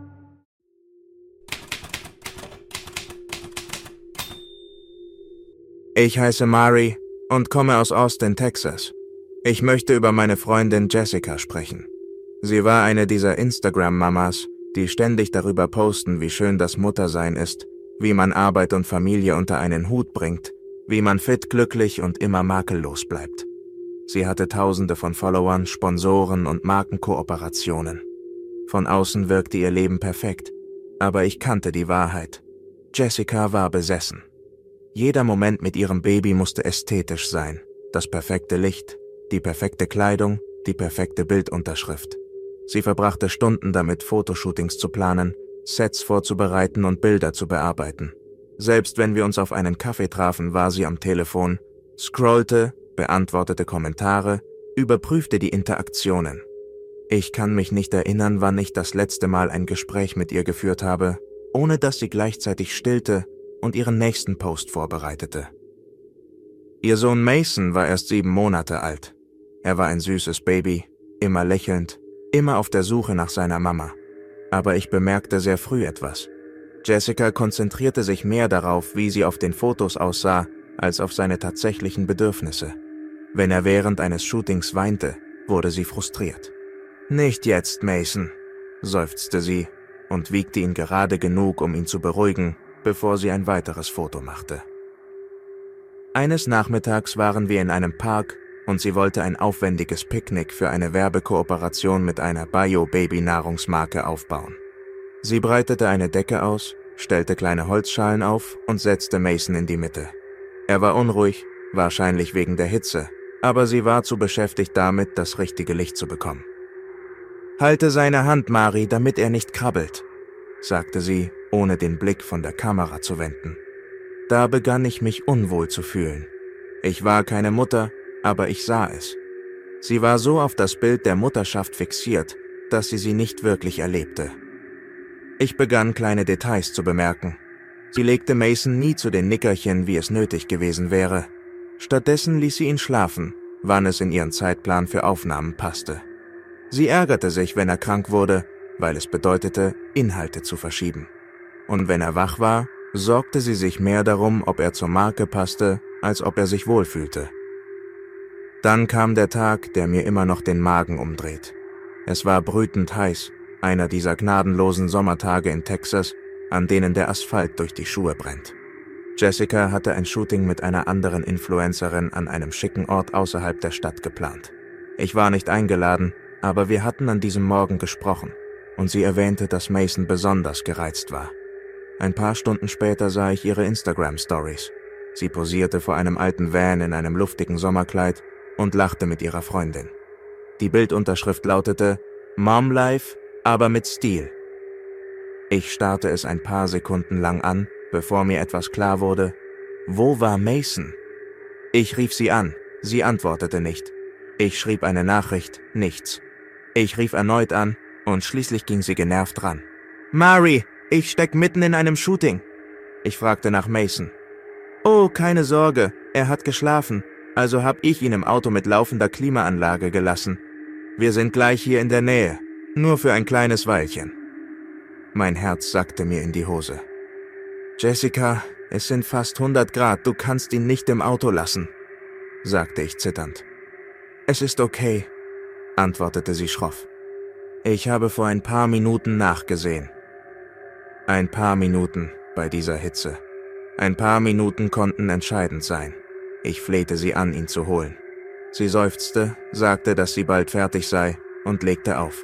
Ich heiße Mari und komme aus Austin, Texas. Ich möchte über meine Freundin Jessica sprechen. Sie war eine dieser Instagram-Mamas, die ständig darüber posten, wie schön das Muttersein ist, wie man Arbeit und Familie unter einen Hut bringt, wie man fit, glücklich und immer makellos bleibt. Sie hatte Tausende von Followern, Sponsoren und Markenkooperationen. Von außen wirkte ihr Leben perfekt, aber ich kannte die Wahrheit. Jessica war besessen. Jeder Moment mit ihrem Baby musste ästhetisch sein. Das perfekte Licht, die perfekte Kleidung, die perfekte Bildunterschrift. Sie verbrachte Stunden damit, Fotoshootings zu planen, Sets vorzubereiten und Bilder zu bearbeiten. Selbst wenn wir uns auf einen Kaffee trafen, war sie am Telefon, scrollte, beantwortete Kommentare, überprüfte die Interaktionen. Ich kann mich nicht erinnern, wann ich das letzte Mal ein Gespräch mit ihr geführt habe, ohne dass sie gleichzeitig stillte und ihren nächsten Post vorbereitete. Ihr Sohn Mason war erst sieben Monate alt. Er war ein süßes Baby, immer lächelnd, immer auf der Suche nach seiner Mama. Aber ich bemerkte sehr früh etwas. Jessica konzentrierte sich mehr darauf, wie sie auf den Fotos aussah, als auf seine tatsächlichen Bedürfnisse. Wenn er während eines Shootings weinte, wurde sie frustriert. »Nicht jetzt, Mason«, seufzte sie und wiegte ihn gerade genug, um ihn zu beruhigen, bevor sie ein weiteres Foto machte. Eines Nachmittags waren wir in einem Park und sie wollte ein aufwendiges Picknick für eine Werbekooperation mit einer Bio-Baby-Nahrungsmarke aufbauen. Sie breitete eine Decke aus, stellte kleine Holzschalen auf und setzte Mason in die Mitte. Er war unruhig, wahrscheinlich wegen der Hitze, aber sie war zu beschäftigt damit, das richtige Licht zu bekommen. »Halte seine Hand, Mari, damit er nicht krabbelt«, sagte sie, ohne den Blick von der Kamera zu wenden. Da begann ich mich unwohl zu fühlen. Ich war keine Mutter, aber ich sah es. Sie war so auf das Bild der Mutterschaft fixiert, dass sie sie nicht wirklich erlebte. Ich begann, kleine Details zu bemerken. Sie legte Mason nie zu den Nickerchen, wie es nötig gewesen wäre. Stattdessen ließ sie ihn schlafen, wann es in ihren Zeitplan für Aufnahmen passte. Sie ärgerte sich, wenn er krank wurde, weil es bedeutete, Inhalte zu verschieben. Und wenn er wach war, sorgte sie sich mehr darum, ob er zur Marke passte, als ob er sich wohlfühlte. Dann kam der Tag, der mir immer noch den Magen umdreht. Es war brütend heiß, einer dieser gnadenlosen Sommertage in Texas, an denen der Asphalt durch die Schuhe brennt. Jessica hatte ein Shooting mit einer anderen Influencerin an einem schicken Ort außerhalb der Stadt geplant. Ich war nicht eingeladen, aber wir hatten an diesem Morgen gesprochen und sie erwähnte, dass Mason besonders gereizt war. Ein paar Stunden später sah ich ihre Instagram-Stories. Sie posierte vor einem alten Van in einem luftigen Sommerkleid und lachte mit ihrer Freundin. Die Bildunterschrift lautete »Mom Life, aber mit Stil«. Ich starrte es ein paar Sekunden lang an, bevor mir etwas klar wurde. Wo war Mason? Ich rief sie an, sie antwortete nicht. Ich schrieb eine Nachricht, nichts. Ich rief erneut an und schließlich ging sie genervt ran. »Mari, ich steck mitten in einem Shooting.« Ich fragte nach Mason. »Oh, keine Sorge, er hat geschlafen, also hab ich ihn im Auto mit laufender Klimaanlage gelassen. Wir sind gleich hier in der Nähe, nur für ein kleines Weilchen.« Mein Herz sackte mir in die Hose. »Jessica, es sind fast hundert Grad, du kannst ihn nicht im Auto lassen«, sagte ich zitternd. »Es ist okay«, antwortete sie schroff. »Ich habe vor ein paar Minuten nachgesehen.« Ein paar Minuten bei dieser Hitze. Ein paar Minuten konnten entscheidend sein. Ich flehte sie an, ihn zu holen. Sie seufzte, sagte, dass sie bald fertig sei und legte auf.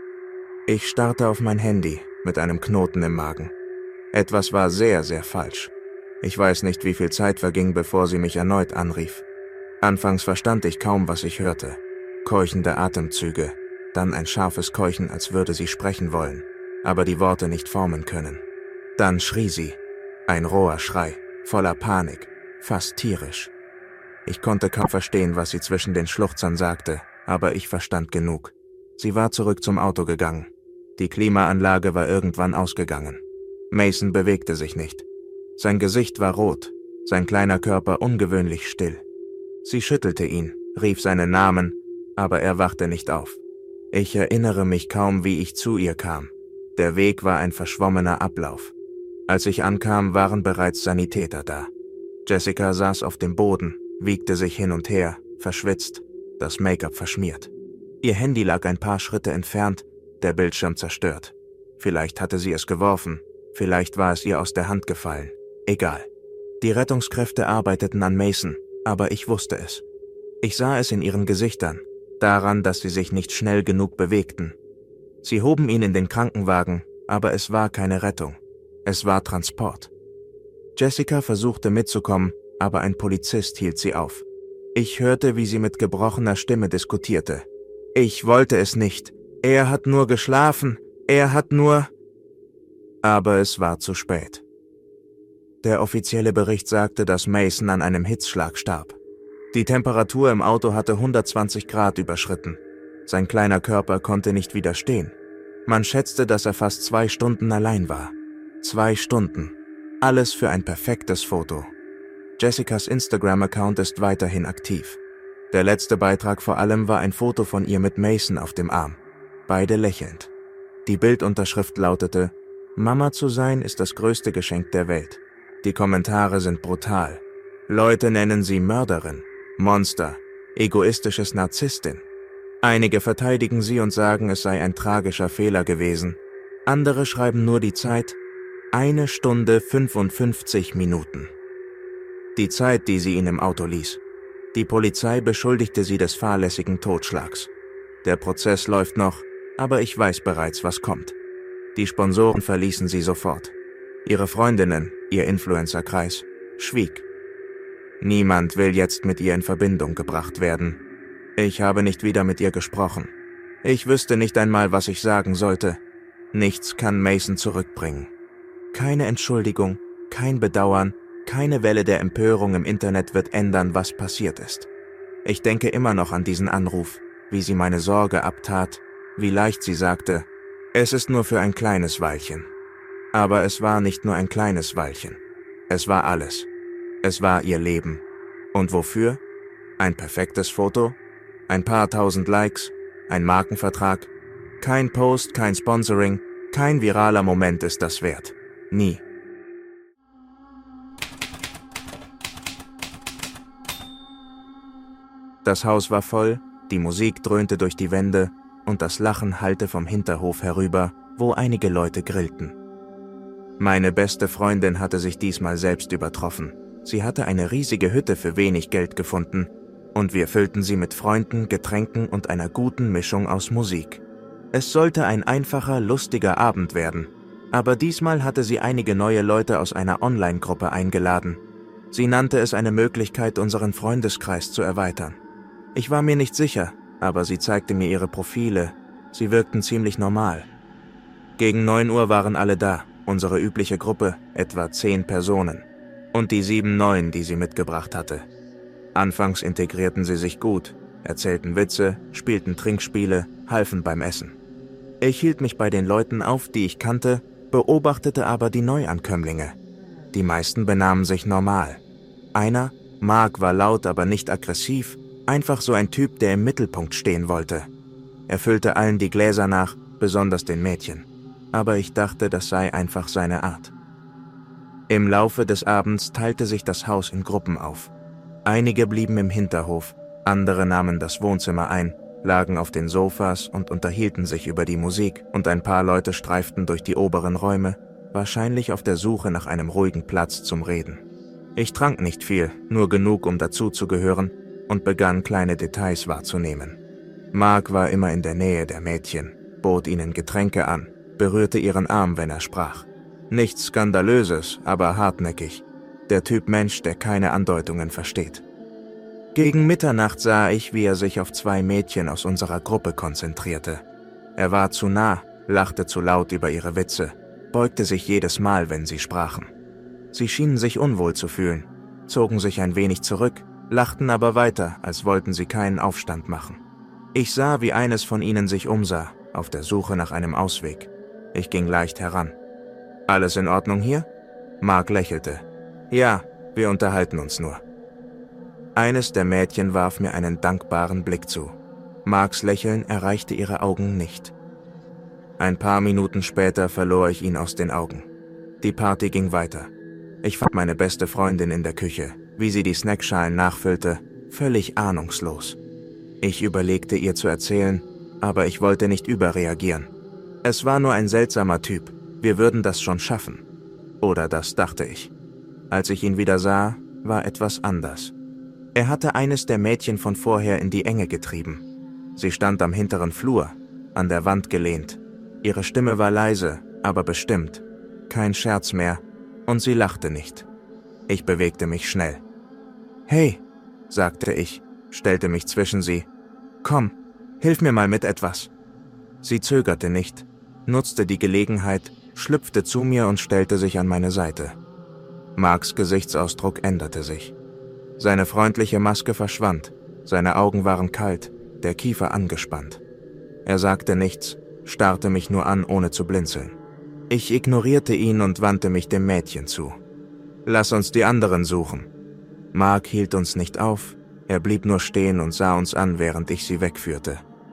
Ich starrte auf mein Handy mit einem Knoten im Magen. Etwas war sehr, sehr falsch. Ich weiß nicht, wie viel Zeit verging, bevor sie mich erneut anrief. Anfangs verstand ich kaum, was ich hörte. Keuchende Atemzüge, dann ein scharfes Keuchen, als würde sie sprechen wollen, aber die Worte nicht formen können. Dann schrie sie. Ein roher Schrei, voller Panik, fast tierisch. Ich konnte kaum verstehen, was sie zwischen den Schluchzern sagte, aber ich verstand genug. Sie war zurück zum Auto gegangen. Die Klimaanlage war irgendwann ausgegangen. Mason bewegte sich nicht. Sein Gesicht war rot, sein kleiner Körper ungewöhnlich still. Sie schüttelte ihn, rief seinen Namen, aber er wachte nicht auf. Ich erinnere mich kaum, wie ich zu ihr kam. Der Weg war ein verschwommener Ablauf. Als ich ankam, waren bereits Sanitäter da. Jessica saß auf dem Boden, wiegte sich hin und her, verschwitzt, das Make-up verschmiert. Ihr Handy lag ein paar Schritte entfernt, der Bildschirm zerstört. Vielleicht hatte sie es geworfen, vielleicht war es ihr aus der Hand gefallen. Egal. Die Rettungskräfte arbeiteten an Mason, aber ich wusste es. Ich sah es in ihren Gesichtern, daran, dass sie sich nicht schnell genug bewegten. Sie hoben ihn in den Krankenwagen, aber es war keine Rettung. Es war Transport. Jessica versuchte mitzukommen, aber ein Polizist hielt sie auf. Ich hörte, wie sie mit gebrochener Stimme diskutierte. Ich wollte es nicht. Er hat nur geschlafen. Er hat nur... Aber es war zu spät. Der offizielle Bericht sagte, dass Mason an einem Hitzschlag starb. Die Temperatur im Auto hatte hundertzwanzig Grad überschritten. Sein kleiner Körper konnte nicht widerstehen. Man schätzte, dass er fast zwei Stunden allein war. Zwei Stunden. Alles für ein perfektes Foto. Jessicas Instagram-Account ist weiterhin aktiv. Der letzte Beitrag vor allem war ein Foto von ihr mit Mason auf dem Arm. beide lächelnd. Die Bildunterschrift lautete: Mama zu sein ist das größte Geschenk der Welt. Die Kommentare sind brutal. Leute nennen sie Mörderin, Monster, egoistisches Narzisstin. Einige verteidigen sie und sagen, es sei ein tragischer Fehler gewesen. Andere schreiben nur die Zeit: eine Stunde fünfundfünfzig Minuten. Die Zeit, die sie ihn im Auto ließ. Die Polizei beschuldigte sie des fahrlässigen Totschlags. Der Prozess läuft noch, aber ich weiß bereits, was kommt. Die Sponsoren verließen sie sofort. Ihre Freundinnen, ihr Influencerkreis, schwieg. Niemand will jetzt mit ihr in Verbindung gebracht werden. Ich habe nicht wieder mit ihr gesprochen. Ich wüsste nicht einmal, was ich sagen sollte. Nichts kann Mason zurückbringen. Keine Entschuldigung, kein Bedauern, keine Welle der Empörung im Internet wird ändern, was passiert ist. Ich denke immer noch an diesen Anruf, wie sie meine Sorge abtat, wie leicht sie sagte: Es ist nur für ein kleines Weilchen. Aber es war nicht nur ein kleines Weilchen. Es war alles. Es war ihr Leben. Und wofür? Ein perfektes Foto? Ein paar tausend Likes? Ein Markenvertrag? Kein Post, kein Sponsoring, kein viraler Moment ist das wert. Nie. Das Haus war voll, die Musik dröhnte durch die Wände und das Lachen hallte vom Hinterhof herüber, wo einige Leute grillten. Meine beste Freundin hatte sich diesmal selbst übertroffen. Sie hatte eine riesige Hütte für wenig Geld gefunden und wir füllten sie mit Freunden, Getränken und einer guten Mischung aus Musik. Es sollte ein einfacher, lustiger Abend werden, aber diesmal hatte sie einige neue Leute aus einer Online-Gruppe eingeladen. Sie nannte es eine Möglichkeit, unseren Freundeskreis zu erweitern. Ich war mir nicht sicher, aber sie zeigte mir ihre Profile. Sie wirkten ziemlich normal. Gegen neun Uhr waren alle da, unsere übliche Gruppe, etwa zehn Personen. Und die sieben neuen, die sie mitgebracht hatte. Anfangs integrierten sie sich gut, erzählten Witze, spielten Trinkspiele, halfen beim Essen. Ich hielt mich bei den Leuten auf, die ich kannte, beobachtete aber die Neuankömmlinge. Die meisten benahmen sich normal. Einer, Mark, war laut, aber nicht aggressiv, einfach so ein Typ, der im Mittelpunkt stehen wollte. Er füllte allen die Gläser nach, besonders den Mädchen. Aber ich dachte, das sei einfach seine Art. Im Laufe des Abends teilte sich das Haus in Gruppen auf. Einige blieben im Hinterhof, andere nahmen das Wohnzimmer ein, lagen auf den Sofas und unterhielten sich über die Musik und ein paar Leute streiften durch die oberen Räume, wahrscheinlich auf der Suche nach einem ruhigen Platz zum Reden. Ich trank nicht viel, nur genug, um dazuzugehören und begann kleine Details wahrzunehmen. Mark war immer in der Nähe der Mädchen, bot ihnen Getränke an, berührte ihren Arm, wenn er sprach. Nichts Skandalöses, aber hartnäckig. Der Typ Mensch, der keine Andeutungen versteht. Gegen Mitternacht sah ich, wie er sich auf zwei Mädchen aus unserer Gruppe konzentrierte. Er war zu nah, lachte zu laut über ihre Witze, beugte sich jedes Mal, wenn sie sprachen. Sie schienen sich unwohl zu fühlen, zogen sich ein wenig zurück, lachten aber weiter, als wollten sie keinen Aufstand machen. Ich sah, wie eines von ihnen sich umsah, auf der Suche nach einem Ausweg. Ich ging leicht heran. »Alles in Ordnung hier?« Mark lächelte. »Ja, wir unterhalten uns nur.« Eines der Mädchen warf mir einen dankbaren Blick zu. Marks Lächeln erreichte ihre Augen nicht. Ein paar Minuten später verlor ich ihn aus den Augen. Die Party ging weiter. Ich fand meine beste Freundin in der Küche, wie sie die Snackschalen nachfüllte, völlig ahnungslos. Ich überlegte, ihr zu erzählen, aber ich wollte nicht überreagieren. Es war nur ein seltsamer Typ, wir würden das schon schaffen. Oder das dachte ich. Als ich ihn wieder sah, war etwas anders. Er hatte eines der Mädchen von vorher in die Enge getrieben. Sie stand am hinteren Flur, an der Wand gelehnt. Ihre Stimme war leise, aber bestimmt. Kein Scherz mehr, und sie lachte nicht. Ich bewegte mich schnell. »Hey«, sagte ich, stellte mich zwischen sie. »Komm, hilf mir mal mit etwas.« Sie zögerte nicht, nutzte die Gelegenheit, schlüpfte zu mir und stellte sich an meine Seite. Marks Gesichtsausdruck änderte sich. Seine freundliche Maske verschwand, seine Augen waren kalt, der Kiefer angespannt. Er sagte nichts, starrte mich nur an, ohne zu blinzeln. Ich ignorierte ihn und wandte mich dem Mädchen zu. »Lass uns die anderen suchen.« Mark hielt uns nicht auf, er blieb nur stehen und sah uns an, während ich sie wegführte.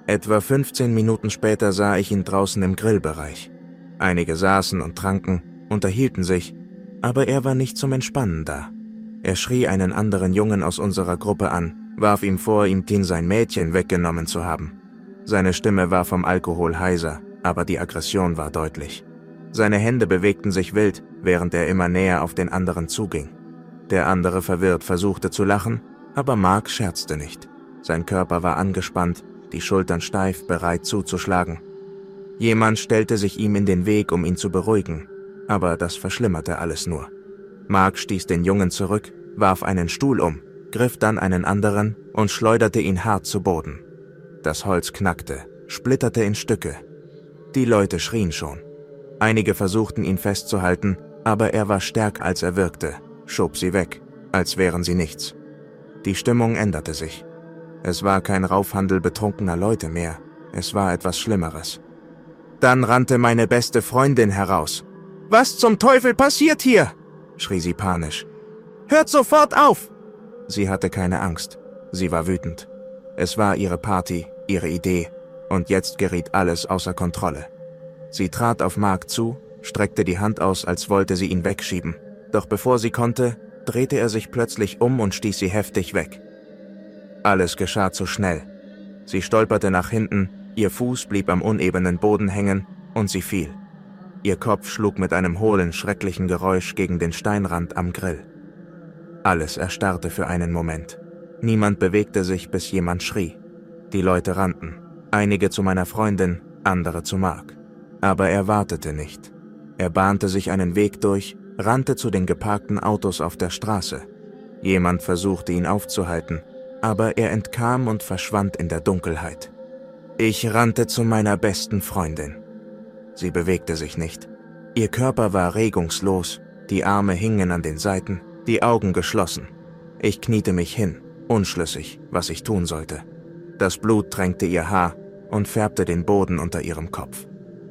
Etwa fünfzehn Minuten später sah ich ihn draußen im Grillbereich. Einige saßen und tranken, unterhielten sich, aber er war nicht zum Entspannen da. Er schrie einen anderen Jungen aus unserer Gruppe an, warf ihm vor, ihm sein Mädchen weggenommen zu haben. Seine Stimme war vom Alkohol heiser, aber die Aggression war deutlich. Seine Hände bewegten sich wild, während er immer näher auf den anderen zuging. Der andere verwirrt versuchte zu lachen, aber Mark scherzte nicht. Sein Körper war angespannt, die Schultern steif, bereit zuzuschlagen. Jemand stellte sich ihm in den Weg, um ihn zu beruhigen, aber das verschlimmerte alles nur. Mark stieß den Jungen zurück, warf einen Stuhl um, griff dann einen anderen und schleuderte ihn hart zu Boden. Das Holz knackte, splitterte in Stücke. Die Leute schrien schon. Einige versuchten ihn festzuhalten, aber er war stärker als er wirkte, schob sie weg, als wären sie nichts. Die Stimmung änderte sich. Es war kein Raufhandel betrunkener Leute mehr, es war etwas Schlimmeres. Dann rannte meine beste Freundin heraus. »Was zum Teufel passiert hier?« schrie sie panisch. »Hört sofort auf!« Sie hatte keine Angst, sie war wütend. Es war ihre Party, ihre Idee, und jetzt geriet alles außer Kontrolle. Sie trat auf Mark zu, streckte die Hand aus, als wollte sie ihn wegschieben. Doch bevor sie konnte, drehte er sich plötzlich um und stieß sie heftig weg. Alles geschah zu schnell. Sie stolperte nach hinten, ihr Fuß blieb am unebenen Boden hängen und sie fiel. Ihr Kopf schlug mit einem hohlen, schrecklichen Geräusch gegen den Steinrand am Grill. Alles erstarrte für einen Moment. Niemand bewegte sich, bis jemand schrie. Die Leute rannten, einige zu meiner Freundin, andere zu Mark. Aber er wartete nicht. Er bahnte sich einen Weg durch, rannte zu den geparkten Autos auf der Straße. Jemand versuchte ihn aufzuhalten, aber er entkam und verschwand in der Dunkelheit. Ich rannte zu meiner besten Freundin. Sie bewegte sich nicht. Ihr Körper war regungslos, die Arme hingen an den Seiten, die Augen geschlossen. Ich kniete mich hin, unschlüssig, was ich tun sollte. Das Blut tränkte ihr Haar und färbte den Boden unter ihrem Kopf.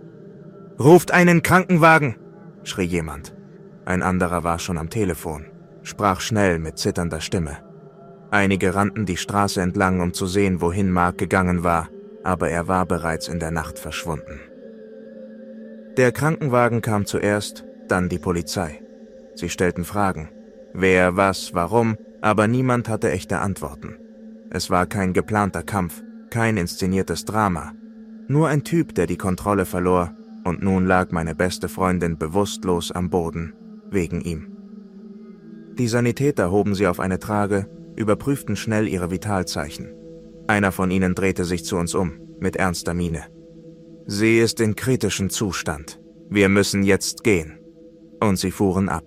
»Ruft einen Krankenwagen!« schrie jemand. Ein anderer war schon am Telefon, sprach schnell mit zitternder Stimme. Einige rannten die Straße entlang, um zu sehen, wohin Mark gegangen war, aber er war bereits in der Nacht verschwunden. Der Krankenwagen kam zuerst, dann die Polizei. Sie stellten Fragen. Wer, was, warum, aber niemand hatte echte Antworten. Es war kein geplanter Kampf, kein inszeniertes Drama. Nur ein Typ, der die Kontrolle verlor, und nun lag meine beste Freundin bewusstlos am Boden, wegen ihm. Die Sanitäter hoben sie auf eine Trage, überprüften schnell ihre Vitalzeichen. Einer von ihnen drehte sich zu uns um, mit ernster Miene. »Sie ist in kritischem Zustand. Wir müssen jetzt gehen.« Und sie fuhren ab.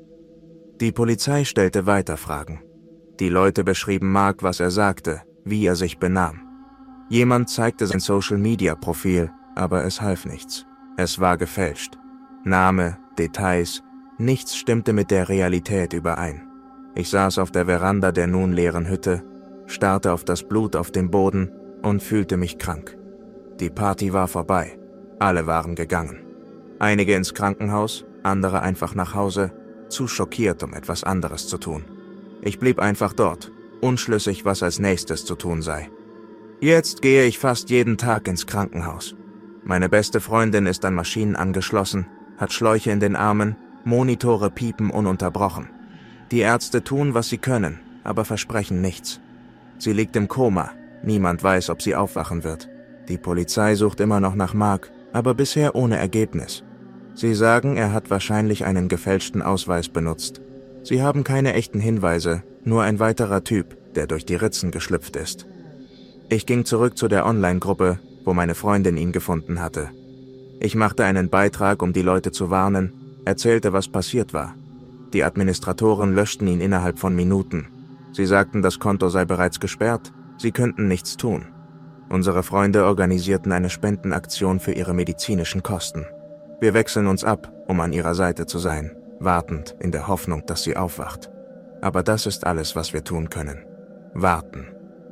Die Polizei stellte weiter Fragen. Die Leute beschrieben Mark, was er sagte, wie er sich benahm. Jemand zeigte sein Social-Media-Profil, aber es half nichts. Es war gefälscht. Name, Details, nichts stimmte mit der Realität überein. Ich saß auf der Veranda der nun leeren Hütte, starrte auf das Blut auf dem Boden und fühlte mich krank. Die Party war vorbei. Alle waren gegangen. Einige ins Krankenhaus, andere einfach nach Hause, zu schockiert, um etwas anderes zu tun. Ich blieb einfach dort, unschlüssig, was als nächstes zu tun sei. Jetzt gehe ich fast jeden Tag ins Krankenhaus. Meine beste Freundin ist an Maschinen angeschlossen, hat Schläuche in den Armen, Monitore piepen ununterbrochen. Die Ärzte tun, was sie können, aber versprechen nichts. Sie liegt im Koma, niemand weiß, ob sie aufwachen wird. Die Polizei sucht immer noch nach Mark, aber bisher ohne Ergebnis. Sie sagen, er hat wahrscheinlich einen gefälschten Ausweis benutzt. Sie haben keine echten Hinweise, nur ein weiterer Typ, der durch die Ritzen geschlüpft ist. Ich ging zurück zu der Online-Gruppe, wo meine Freundin ihn gefunden hatte. Ich machte einen Beitrag, um die Leute zu warnen, erzählte, was passiert war. Die Administratoren löschten ihn innerhalb von Minuten. Sie sagten, das Konto sei bereits gesperrt, sie könnten nichts tun. Unsere Freunde organisierten eine Spendenaktion für ihre medizinischen Kosten. Wir wechseln uns ab, um an ihrer Seite zu sein, wartend in der Hoffnung, dass sie aufwacht. Aber das ist alles, was wir tun können. Warten.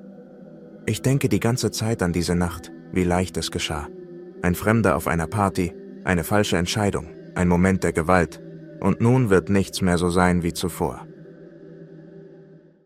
Ich denke die ganze Zeit an diese Nacht, wie leicht es geschah. Ein Fremder auf einer Party, eine falsche Entscheidung, ein Moment der Gewalt. Und nun wird nichts mehr so sein wie zuvor.